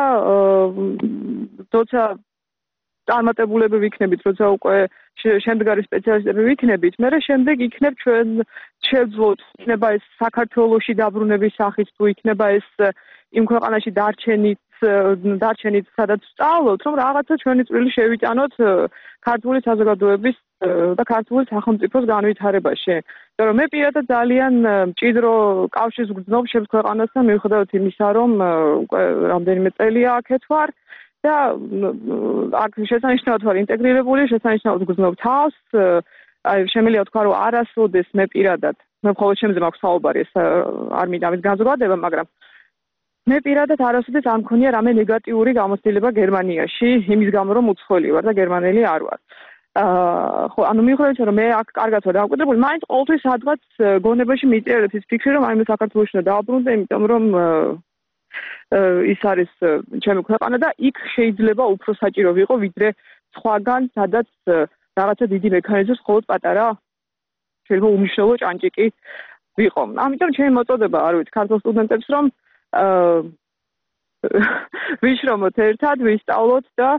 თორსა წარმატებულები ვიქნებით, როცა უკვე შემდგარი სპეციალისტები ვიქნებით, მე შემდეგ იქნებ ჩვენ შევძლოთ, იქნება ეს საქართველოში დაბრუნების სახით თუ იქნება ეს იმ ქვეყანაში დარჩენით, სადაც ვსწავლოთ, რომ რაღაცა ჩვენი წვლილი შევიტანოთ ქართული საზოგადოების და ქართული სახელმწიფოს განვითარებაში. იმიტომ რომ მე პირადად ძალიან მჭიდრო კავშირს ვგრძნობ ჩემს ქვეყანასთან, მიუხედავად იმისა, რომ რამდენიმე წელია აქეთ ვარ და აქ შესანიშნავად ვარ ინტეგრირებული, შესანიშნავად ვგრძნობ თავს. შემიძლია ვთქვა, რომ არასოდეს მე პირადად, მე მხოლოდ ჩემზე მაქვს საუბარი, ეს არ მინდა ამის განზოგადება, მაგრამ მე პირადად არასოდეს არ მქონია რამე ნეგატიური გამოცდილება გერმანიაში, იმის გამო რომ უცხოელი ვარ და გერმანელი არ ვარ. ხო, ანუ მიუხედავად რომ მე აქ კარგად ვარ დამკვიდრებული, მაინც ყოველთვის სადღაც გონებაში მიწერეთ ის ფიქრი, რომ აი მე საქართველოში უნდა დავბრუნდე, იმიტომ რომ ის არის ჩემი ქვეყანა და იქ შეიძლება უფრო საჭირო ვიყო, ვიდრე სხვაგან, სადაც რაღაცა დიდი მექანიზმის მხოლოდ პატარა შეიძლება უმნიშვნელო ჭანჭიკი ვიყო. ამიტომ ჩემი მოწოდება, არ ვიცი, ქართულ სტუდენტებს რომ ვიშრომოთ ერთად, ვისწავლოთ და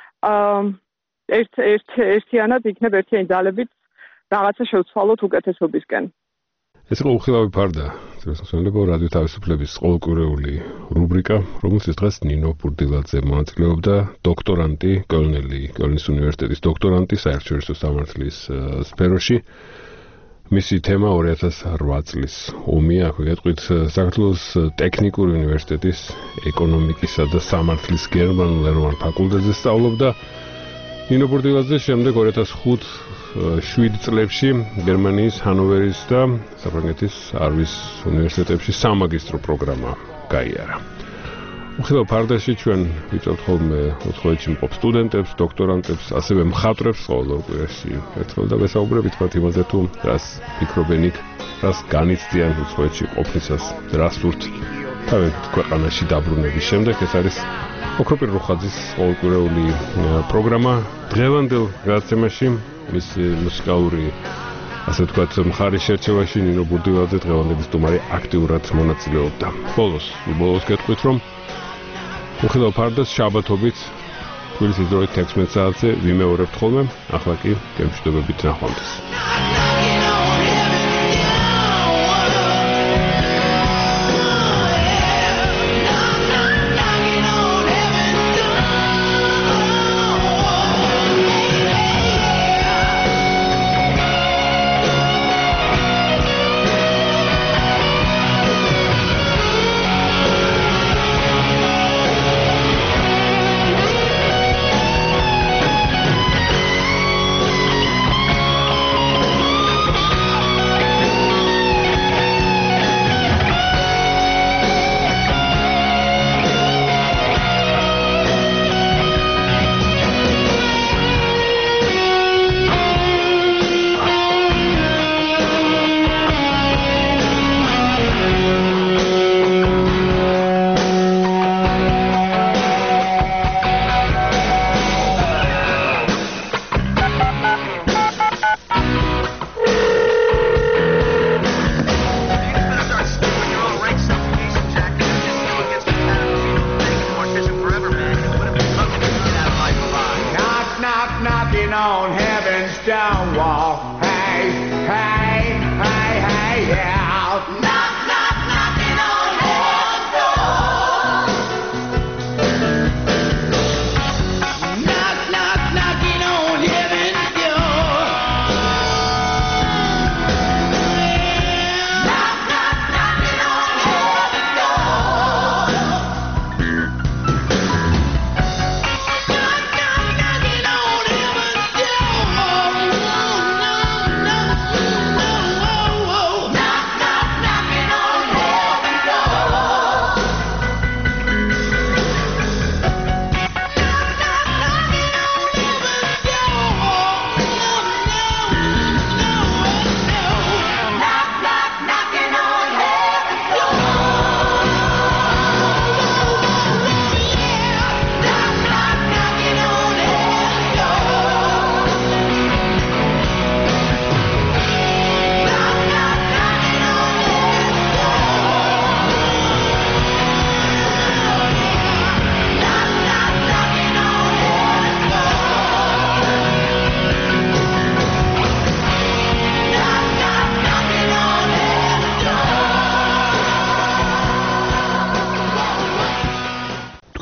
ერთიანად იქნებ ერთიანი ძალებით რაღაცა შევცვალოთ უკეთესობისკენ. ეს იყო უხილავი ფარდა, შესაძლებლობა რადიო თავისუფლების ყოველკვირეული რუბრიკა, რომელშიც დღეს ნინო ბურდილაძე მონაწილეობდა, დოქტორანტი, კოლნის უნივერსიტეტის დოქტორანტი საერთაშორისო სამართლის სფეროში. მისი თემა 2008 წლის ომია, აქვე გეტყვით საქართველოს ტექნიკური უნივერსიტეტის ეკონომიკისა და სამართლის გერმანულ ეროვნულ ფაკულტეტზე სწავლობდა. ნინო ბურდილაძე შემდეგ 2005-7 წლებში გერმანიის ჰანოვერის და საფრანგეთის არვის უნივერსიტეტებში სამაგისტრო პროგრამა გაიარა. უხილავ ფარდაში ჩვენ ვიწევთ ხოლმე უცხოეთში მყოფ სტუდენტებს, დოქტორანტებს, ასევე მხატვრებს ყოველ კვირაში ერთხელ და ვესაუბრებით მათ იმაზე თუ რას ფიქრობენ იქ, რას განიცდიან უცხოეთში ყოფნისას, რას სურთ თავიანთ ქვეყანაში დაბრუნების შემდეგ. ეს არის ოქროპირ რუხაძის ყოველკვირეული პროგრამა. დღევანდელ გადაცემაში მისი მუსიკალური, ასე ვთქვათ, მხარის შერჩევაში ნინო ბურდილაძე დღევანდელი სტუმარი აქტიურად მონაწილეობდა. ბოლოს გეტყვით, რომ უხილავ ფარდას შაბათობით თბილისის დროით 16 საათზე ვიმეორებთ ხოლმე, ახლა კი გემშვიდობებით ნახვამდის.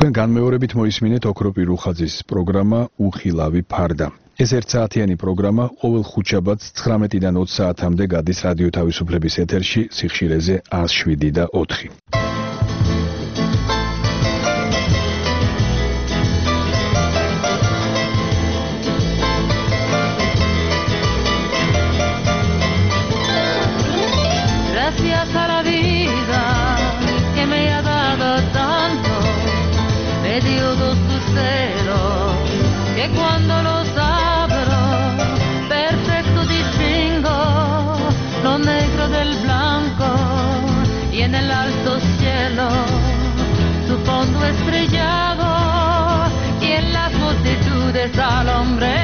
თქვენ განმეორებით მოისმინეთ ოქროპი რუხაძის პროგრამა უხილავი ფარდა. ეს ერთსაათიანი პროგრამა ყოველ ხუთშაბათს 19-დან 20 საათამდე გადის რადიო თავისუფლების ეთერში სიხშირეზე 107.4. Gracias a la vida que me ha dado tanto, me dio dos luceros que cuando los abro, perfecto distingo lo negro del blanco y en el alto cielo su fondo estrellado y en las multitudes al hombre